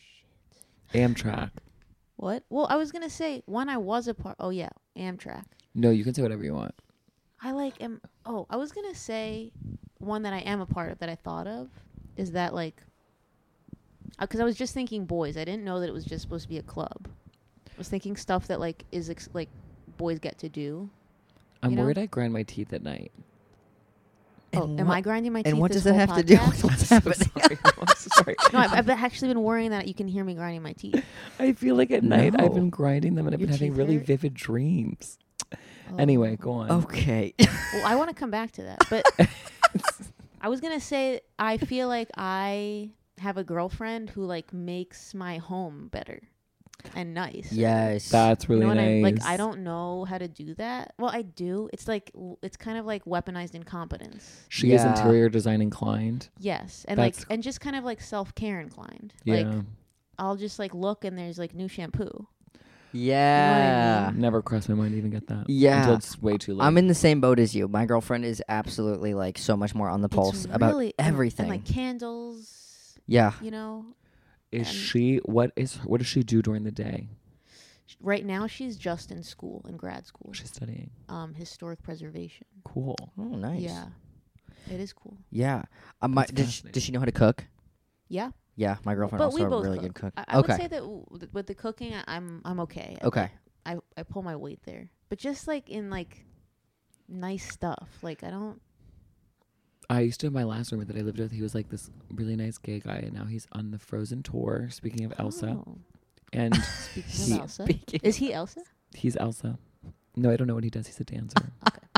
shit. Amtrak. What? Well, I was gonna say one I was a part. Oh yeah, Amtrak. No, you can say whatever you want. I like am. Oh, I was gonna say one that I am a part of that I thought of is that like, because I was just thinking boys. I didn't know that it was just supposed to be a club. I was thinking stuff that like is ex- like boys get to do. I'm You know? worried I grind my teeth at night. Oh, And am what- I grinding my teeth? And what this does that whole have to do podcast? with what's I'm so happening? sorry. I'm so sorry. No, I've, I've actually been worrying that you can hear me grinding my teeth. I feel like at night I've No. been grinding them and I've Your been having teeth really hurt? vivid dreams. Oh. Anyway, go on. Okay. Well, I want to come back to that, but I was gonna say I feel like I have a girlfriend who like makes my home better and nice. Yes. That's really you know what I nice. like? I don't know how to do that. Well, I do. It's like l- it's kind of like weaponized incompetence. She is Yeah. interior design inclined. Yes, and That's- like and just kind of like self care inclined. Yeah. Like I'll just like look and there's like new shampoo. Yeah. Never crossed my mind to even get that. Yeah. Until it's way too late. I'm in the same boat as you. My girlfriend is absolutely like so much more on the pulse It's about really- and- everything. and like candles. yeah. You know, Is And- she what is what does she do during the day? Right now, she's just in school, in grad school, What's she studying? um, historic preservation. Cool. Oh, nice. Yeah, it is cool. Yeah. Um, my, That's does, fascinating. does she know how to cook? Yeah, Yeah, my girlfriend but also we a both really cook. good cook. I, I okay. would say that w- with- with the cooking, I, I'm I'm okay. I- Okay. I I pull my weight there, but just like in like nice stuff. Like I don't. I used to have my last roommate that I lived with. He was like this really nice gay guy, and now he's on the Frozen tour. Speaking of Elsa, Oh, and speaking He- of Elsa, Speaking is he Elsa? he's Elsa. No, I don't know what he does. He's a dancer.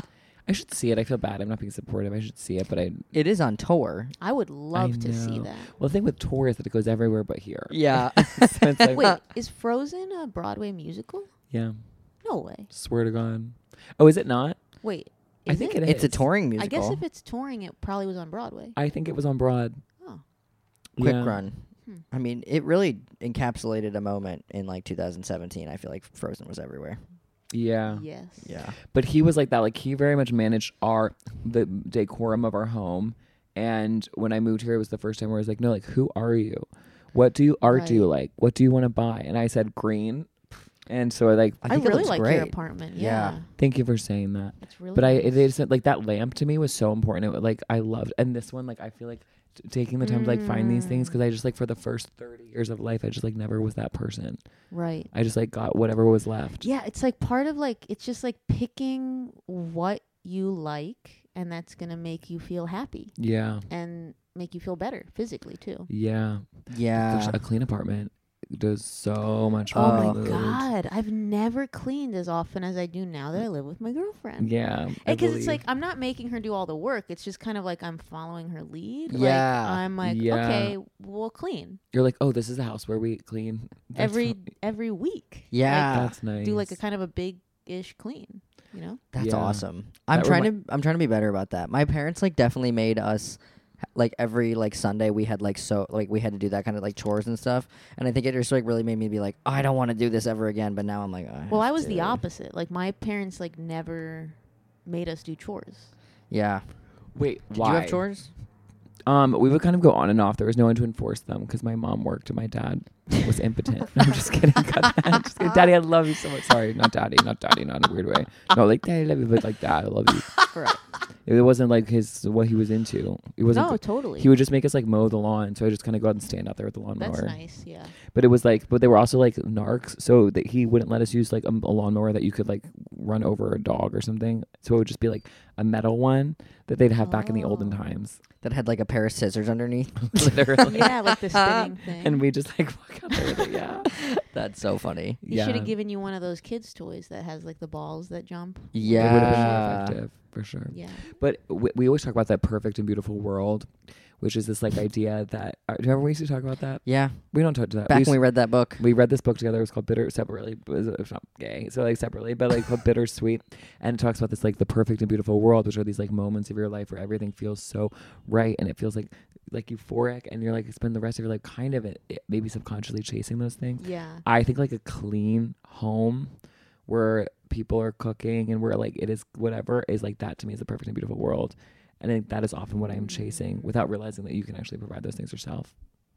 I should see it. I feel bad. I'm not being supportive. I should see it, but I. It is on tour. I would love to see know. that. Well, the thing with tour is that it goes everywhere but here. Yeah. So it's like, Wait, is Frozen a Broadway musical? yeah. No way. Swear to God. Oh, is it not? Wait, I is think it? it It's a is. touring I musical. guess if it's touring, it probably was on Broadway. I think it was on Broad. Oh, Quick Yeah. run. Hmm. I mean, it really encapsulated a moment in like two thousand seventeen. I feel like Frozen was everywhere. Yeah. yes. Yeah. But he was like that. Like he very much managed our the decorum of our home. And when I moved here, it was the first time where I was like, no, like who are you? What do you art do you Right. like? What do you want to buy? And I said green. And so I like I I, think it really looks like great. your apartment. Yeah. Yeah, thank you for saying that. it's really. But I nice. it is like that lamp to me was so important. It, like I loved and this one like I feel like t- taking the time to like find these things Mm. because I just like for the first thirty years of life I just like never was that person. right. I just like got whatever was left. Yeah, it's like part of like it's just like picking what you like, and that's gonna make you feel happy Yeah. and make you feel better physically too. Yeah. Yeah. There's a clean apartment does so much Oh for my my mood. god, I've never cleaned as often as I do now that I live with my girlfriend. Yeah. I Because it's like believe. I'm not making her do all the work. It's just kind of like I'm following her lead. Yeah. Like, I'm like, Yeah. okay, we'll clean you're like, oh, this is a house where we clean That's every fu- every week. Yeah. That's nice. Like, do like a kind of a big ish clean. You know? That's Yeah. awesome. I'm That trying remi- to I'm trying to be better about that. My parents like definitely made us like every like Sunday we had like so like we had to do that kind of like chores and stuff. And I think it just like really made me be like, I don't want to do this ever again. But now I'm like, I Well, have I was the to. opposite. Like my parents like never made us do chores. Yeah. Wait, Did why? you have chores? Um, we would kind of go on and off. There was no one to enforce them because my mom worked and my dad was impotent. No, I'm just kidding. Cut that. Just kidding. Daddy, I love you so much. Sorry, not daddy, not daddy, not in a weird way. No, like daddy, I love you, but like dad, I love you. Correct. It wasn't like his what he was into. It wasn't. No, totally. He would just make us like mow the lawn, so I just kind of go out and stand out there with the lawnmower. That's nice. Yeah. But it was like, but they were also like narcs, so that he wouldn't let us use like a, a lawnmower that you could like run over a dog or something. So it would just be like a metal one that they'd have back in the olden Oh. times. That had like a pair of scissors underneath. Literally. Yeah, like the spinning thing. And we just like walk out there with it. Yeah. That's so funny. He yeah. should have given you one of those kids' toys that has like the balls that jump. It would have been more Yeah. effective for sure. Yeah. But we, we always talk about that perfect and beautiful world, which is this like idea that. Uh, do you remember we used to talk about that? Yeah. We don't talk to that. Back we, used- when we read that book. we read this book together. It was called Bitter separately. But it was, it was not gay, so like separately, but like called Bittersweet, and it talks about this like the perfect and beautiful world, which are these like moments of your life where everything feels so right and it feels like like euphoric, and you're like spend the rest of your life kind of it, it, maybe subconsciously chasing those things. Yeah. I think like a clean home where people are cooking and where like it is whatever is like that to me is the perfect and beautiful world. And I think that is often what I am chasing without realizing that you can actually provide those things yourself.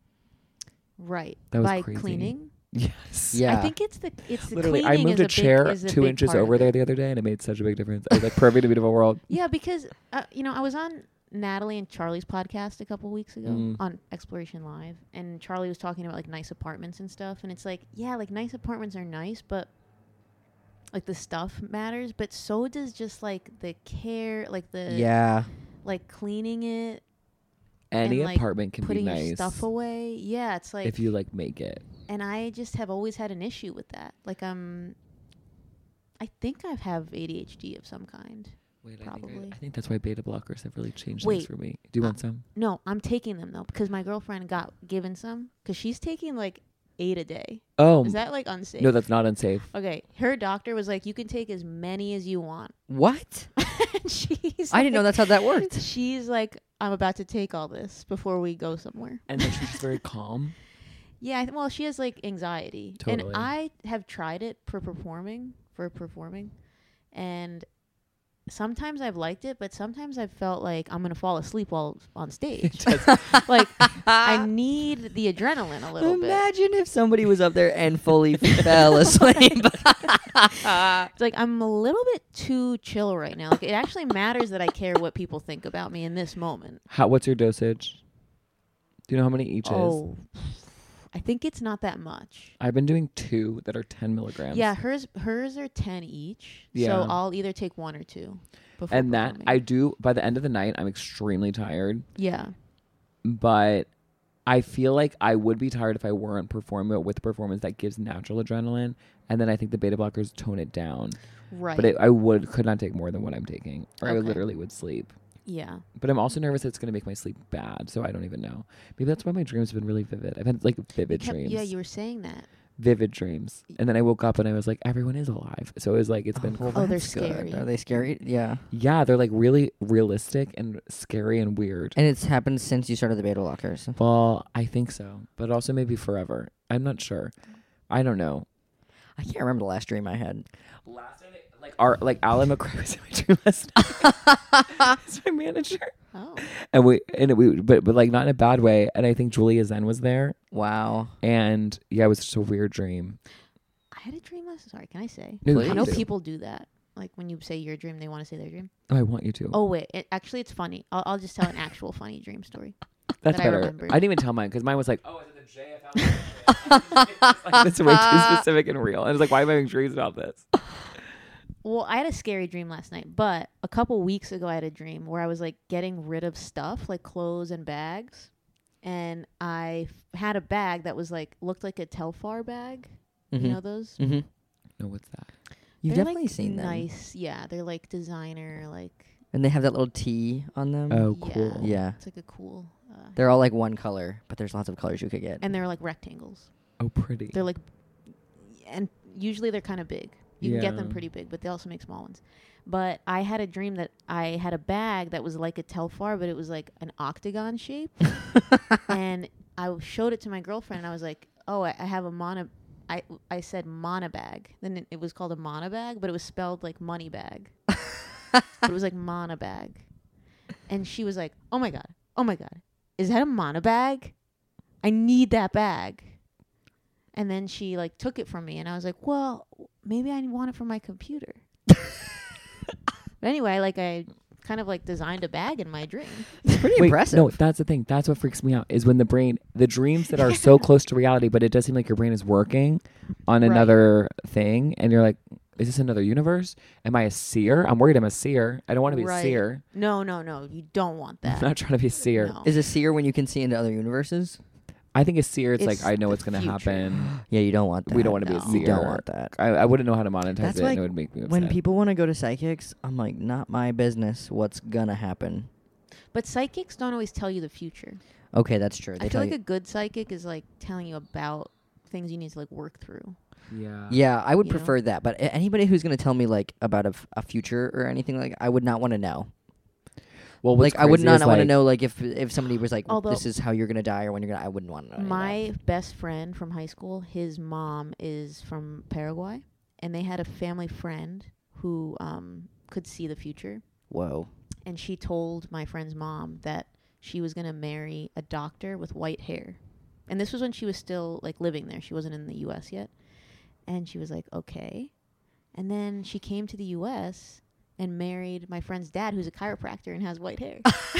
Right. That was By crazy. cleaning. Yes. Yeah. I think it's the it's the Literally, I cleaning moved is a big- chair is a two big inches part of over there it. the other day and it made such a big difference. I was like, perfect and beautiful world. Yeah, because uh, you know I was on Natalie and Charlie's podcast a couple weeks ago Mm. on Exploration Live, and Charlie was talking about like nice apartments and stuff, and it's like yeah, like nice apartments are nice, but like the stuff matters, but so does just like the care, like the Yeah. like cleaning it, Any and, like, apartment can be putting your nice stuff away. Yeah, it's like if you like make it. and I just have always had an issue with that. Like um, I think I have A D H D of some kind. Wait, I think, Probably. I, I think that's why beta blockers have really changed Wait, things for me. Do you uh, want some? No, I'm taking them though because my girlfriend got given some because she's taking like eight a day. Oh, Is that like unsafe? no, that's not unsafe. Okay, her doctor was like, you can take as many as you want. What? And she's I didn't know like- that's how that worked. She's like, I'm about to take all this before we go somewhere. And then she's just very calm. Yeah, I th- well, she has like anxiety, Totally. and I have tried it for performing, for performing, and sometimes I've liked it, but sometimes I've felt like I'm gonna fall asleep while on stage. Like I need the adrenaline a little bit. Imagine if somebody was up there and fully fell asleep. It's like I'm a little bit too chill right now. Like it actually matters that I care what people think about me in this moment. How? What's your dosage? Do you know how many each is? Oh, I think it's not that much. I've been doing two that are ten milligrams. Yeah, hers hers are ten each. Yeah. So I'll either take one or two. Before And that performing. I do by the end of the night, I'm extremely tired. yeah. But I feel like I would be tired if I weren't performing, but with a performance that gives natural adrenaline. And then I think the beta blockers tone it down. Right. But it, I would could not take more than what I'm taking, or I Okay. literally would sleep. yeah. But I'm also nervous that it's going to make my sleep bad, so I don't even know. Maybe that's why my dreams have been really vivid. I've had like vivid You kept- dreams. yeah, you were saying that. vivid dreams. And then I woke up and I was like, everyone is alive. So it was like, it's been well, Oh, they're that's good. scary. Are they scary? Yeah. yeah, they're like really realistic and scary and weird. And it's happened since you started the beta blockers. Well, I think so, but also maybe forever. I'm not sure. I don't know. I can't remember the last dream I had. Last night, like our like Alan McCray was in my dream last night. He's my manager, Oh. and we and we but but like not in a bad way. And I think Julia Zen was there, Wow. and yeah, it was just a weird dream. I had a dream last. Sorry, can I say? No, Please. I know do. people do that. Like when you say your dream, they want to say their dream. Oh, I want you to. Oh wait, it, actually, it's funny. I'll, I'll just tell an actual funny dream story. That's that I better. I, remembered. didn't even tell mine because mine was like, oh, is it the J F L? Like, that's way too specific and real. And I was like, why am I having dreams about this? Well, I had a scary dream last night, but a couple weeks ago, I had a dream where I was like getting rid of stuff, like clothes and bags, and I f- had a bag that was like looked like a Telfar bag. Mm-hmm. You know those? Mm-hmm. No, what's that? You've They're, definitely like, seen them. nice. Yeah, they're like designer, like And they have that little T on them. Oh, Yeah. cool. Yeah. it's like a cool. Uh, They're all like one color, but there's lots of colors you could get. and they're like rectangles. Oh, pretty. They're like, and usually they're kind of big. You can get them Yeah. pretty big, but they also make small ones. But I had a dream that I had a bag that was like a Telfar, but it was like an octagon shape. And I w- showed it to my girlfriend, and I was like, "Oh, I, I have a mono." I I said monobag. Then it, it was called a monobag, but it was spelled like money bag. But it was like monobag. And she was like, "Oh my god, oh my god, is that a monobag? I need that bag." And then she like took it from me, and I was like, "Well, maybe I want it for my computer." But anyway, like I kind of like designed a bag in my dream. It's pretty Wait, impressive. no, that's the thing. That's what freaks me out is when the brain, the dreams that are so close to reality, but it does seem like your brain is working on Right. another thing, and you're like, is this another universe? Am I a seer? I'm worried I'm a seer. I don't want to be Right. a seer. No, no, no, you don't want I'm that. not trying to be a seer. No. Is a seer when you can see into other universes? I think a seer, it's, It's like, I know what's the going to future. happen. Yeah, you don't want that. We don't want to be a No. seer. You don't want that. I, I wouldn't know how to monetize That's it, why and it would make me upset. When people want to go to psychics, I'm like, not my business. What's gonna happen? But psychics don't always tell you the future. Okay, that's true. They I tell feel like you. a good psychic is like telling you about things you need to like work through. yeah. Yeah, I would you know? prefer that. But a- anybody who's gonna tell me like about a, f- a future or anything like, I would not want to know. Well, what's Like, I would crazy not is, want to like, know like if if somebody was like, Although- this is how you're gonna die or when you're gonna. I wouldn't want to know. any of that. My best friend from high school, his mom is from Paraguay, and they had a family friend who um, could see the future. Whoa. And she told my friend's mom that she was going to marry a doctor with white hair. And this was when she was still like living there. She wasn't in the U S yet. And she was like, okay. And then she came to the U S and married my friend's dad, who's a chiropractor and has white hair.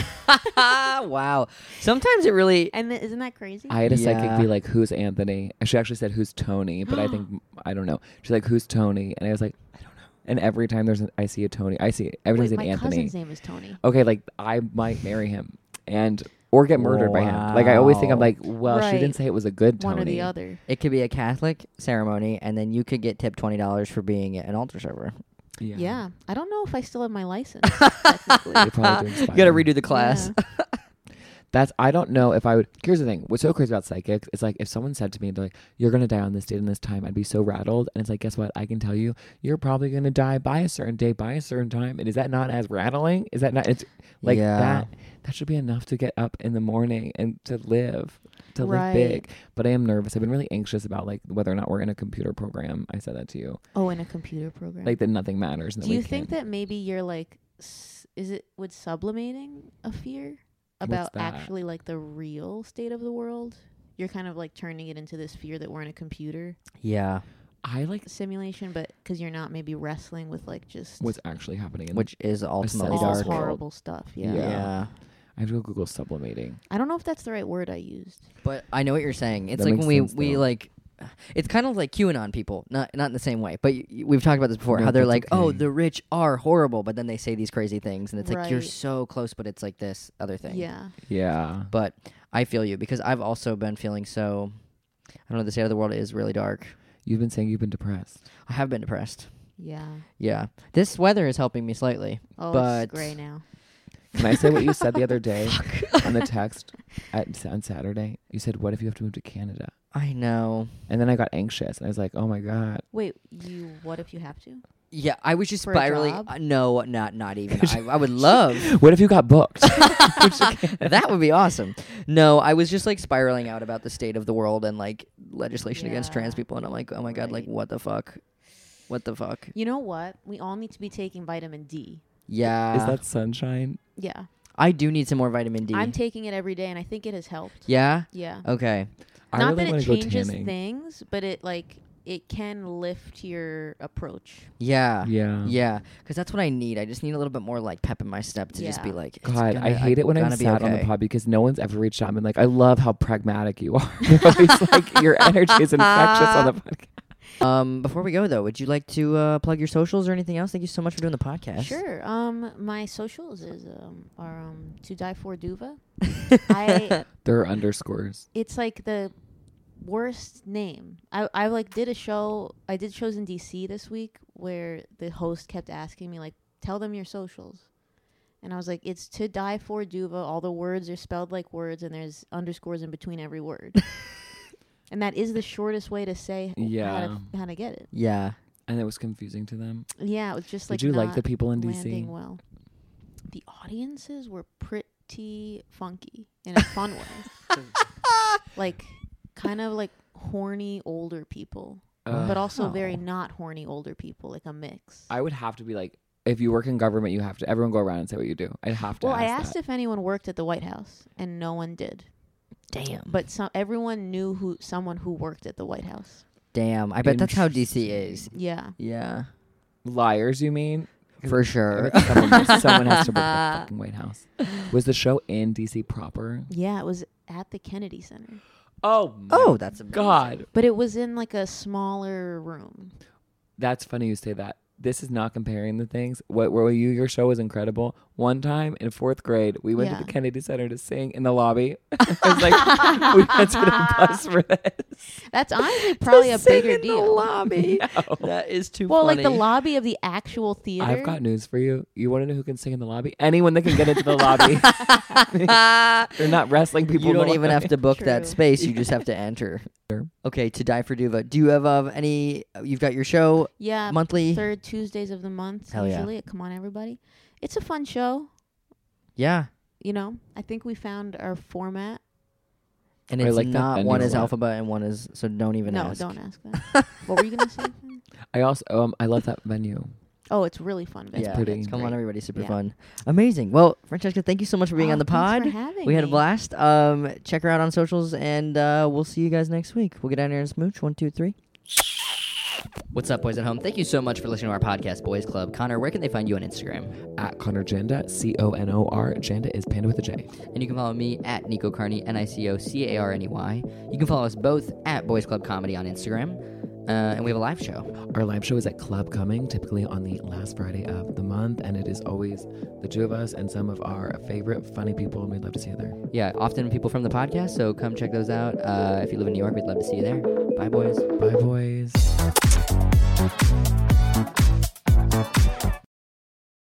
Wow. Sometimes it really. And th- isn't that crazy? I had a Yeah. psychic be like, "Who's Anthony?" She actually said, "Who's Tony?" But I think I don't know. She's like, "Who's Tony?" And I was like, "I don't know." And every time there's, an, I see a Tony. I see every time I Wait, see my an Anthony. cousin's name is Tony. Okay, like I might marry him, and or get murdered by him. Like I always think I'm Wow. like, well, she Right. didn't say it was a good Tony. One or the other. It could be a Catholic ceremony, and then you could get tipped twenty dollars for being an altar server. Yeah. Yeah. I don't know if I still have my license. technically. You're probably doing You got to fine. redo the class. Yeah. That's I don't know if I would. Here's the thing. What's so crazy about psychics? It's like if someone said to me, they're like, "You're gonna die on this date and this time," I'd be so rattled. And it's like, guess what? I can tell you, you're probably gonna die by a certain date, by a certain time. And is that not as rattling? Is that not? It's like Yeah. that. That should be enough to get up in the morning and to live. to Right. live big. But I am nervous. I've been really anxious about like whether or not we're in a computer program. I said that to you. Oh, in a computer program. Like that nothing matters. And that Do we you think can- that maybe you're like, s- is it would sublimating a fear What's about that? actually like the real state of the world? You're kind of like turning it into this fear that we're in a computer Yeah, I like simulation, but because you're not maybe wrestling with like just what's actually happening in which is ultimately all dark. horrible stuff. Yeah. Yeah. Yeah. I have to go Google sublimating. I don't know if that's the right word I used. But I know what you're saying. It's That like makes when we sense, we though. like. It's kind of like QAnon people, not not in the same way, but y- y- we've talked about this before. No, how they're that's like, "Oh, okay. the rich are horrible," but then they say these crazy things, and it's like you're Right. so close, but it's like this other thing. Yeah. Yeah. But I feel you because I've also been feeling so. I don't know. The state of the world is really dark. You've been saying you've been depressed. I have been depressed. Yeah. Yeah, this weather is helping me slightly. Oh, But- it's gray now. Can I say what you said the other day on the text at, on Saturday? You said, "What if you have to move to Canada?" I know. And then I got anxious, and I was like, "Oh my god!" Wait, you? What if you have to? Yeah, I was just For a spiraling. job? Uh, no, not not even. I, I would love. What if you got booked? That would be awesome. No, I was just like spiraling out about the state of the world and like legislation against trans Yeah. people, and I'm like, oh my god, like Right. what the fuck, what the fuck? You know what? We all need to be taking vitamin D. Yeah, Is that sunshine? Yeah. I do need some more vitamin D. I'm taking it every day, and I think it has helped. yeah. Yeah. Okay. I Not really that want it to go changes tanning. things, but it like it can lift your approach. Yeah. Yeah. Yeah, because that's what I need. I just need a little bit more like pep in my step to just be Yeah. like, it's God, gonna- I hate it when I'm gonna be sad on the okay. pod because no one's ever reached out and been like, "I love how pragmatic you are." You're always like, your energy is infectious on the podcast. Um, before we go though, would you like to uh, plug your socials or anything else? Thank you so much for doing the podcast. Sure. Um, my socials is um are um to die for Duva. I There are underscores. it's like the worst name. I I like did a show. I did shows in D C this week where the host kept asking me like, tell them your socials. And I was like, it's to die for Duva. All the words are spelled like words, and there's underscores in between every word. And that is the shortest way to say h- how, Yeah. to, how to get it. Yeah. And it was confusing to them. Yeah, it was just like Did you like not the people in D C? landing well. The audiences were pretty funky in a fun way. Like kind of like horny older people, Uh, but also very Wow. not horny older people, like a mix. I would have to be like, if you work in government, you have to. Everyone go around and say what you do. I'd have to. Well, ask I asked that. if anyone worked at the White House, and no one did. Damn. But some everyone knew who someone who worked at the White House. Damn. I bet that's how D C is. Interesting. Yeah. Yeah. Liars, you mean? For sure. Someone, someone has to work at the fucking White House. Was the show in D C proper? Yeah, it was at the Kennedy Center. Oh, my Oh, that's amazing. God. But it was in like a smaller room. That's funny you say that. This is not comparing the things. What were you? Your show was incredible. One time in fourth grade, we went Yeah. to the Kennedy Center to sing in the lobby. I was like, we rented a bus for this. That's honestly probably a bigger deal. lobby. No. That is too Well, funny. like the lobby of the actual theater. I've got news for you. You want to know who can sing in the lobby? Anyone that can get into the lobby. They're not wrestling people. you in the don't even lobby. have to book that True. space. You just have to enter. Sure. Okay, to die for Duva. Do you have uh, any? You've got your show yeah, monthly. third Tuesdays of the month. Hell yeah. usually. Come on, everybody. It's a fun show. Yeah, You know, I think we found our format. and I it's like that not venue one a is lot. alphabet and one is so. Don't even no, ask. don't ask that. What were you gonna say? Finn? I also um I love that venue. Oh, it's really fun. Vince. yeah, pretty. Come on, great. everybody, super Yeah. fun, amazing. Well, Francesca, thank you so much for being Oh, on the thanks pod. for having We had a me. blast. Um, check her out on socials, and uh, we'll see you guys next week. We'll get down here and smooch. One, two, three. What's up, boys at home? Thank you so much for listening to our podcast, Boys Club. Connor, where can they find you on Instagram? At Connor Janda, C O N O R. Janda is Panda with a J. And you can follow me at Nico Carney, N I C O C A R N E Y. You can follow us both at Boys Club Comedy on Instagram. Uh, and we have a live show. Our live show is at Club Coming, typically on the last Friday of the month, and it is always the two of us and some of our favorite funny people, and we'd love to see you there. Yeah, often people from the podcast, so come check those out. Uh, if you live in New York, we'd love to see you there. Bye, boys. Bye, boys.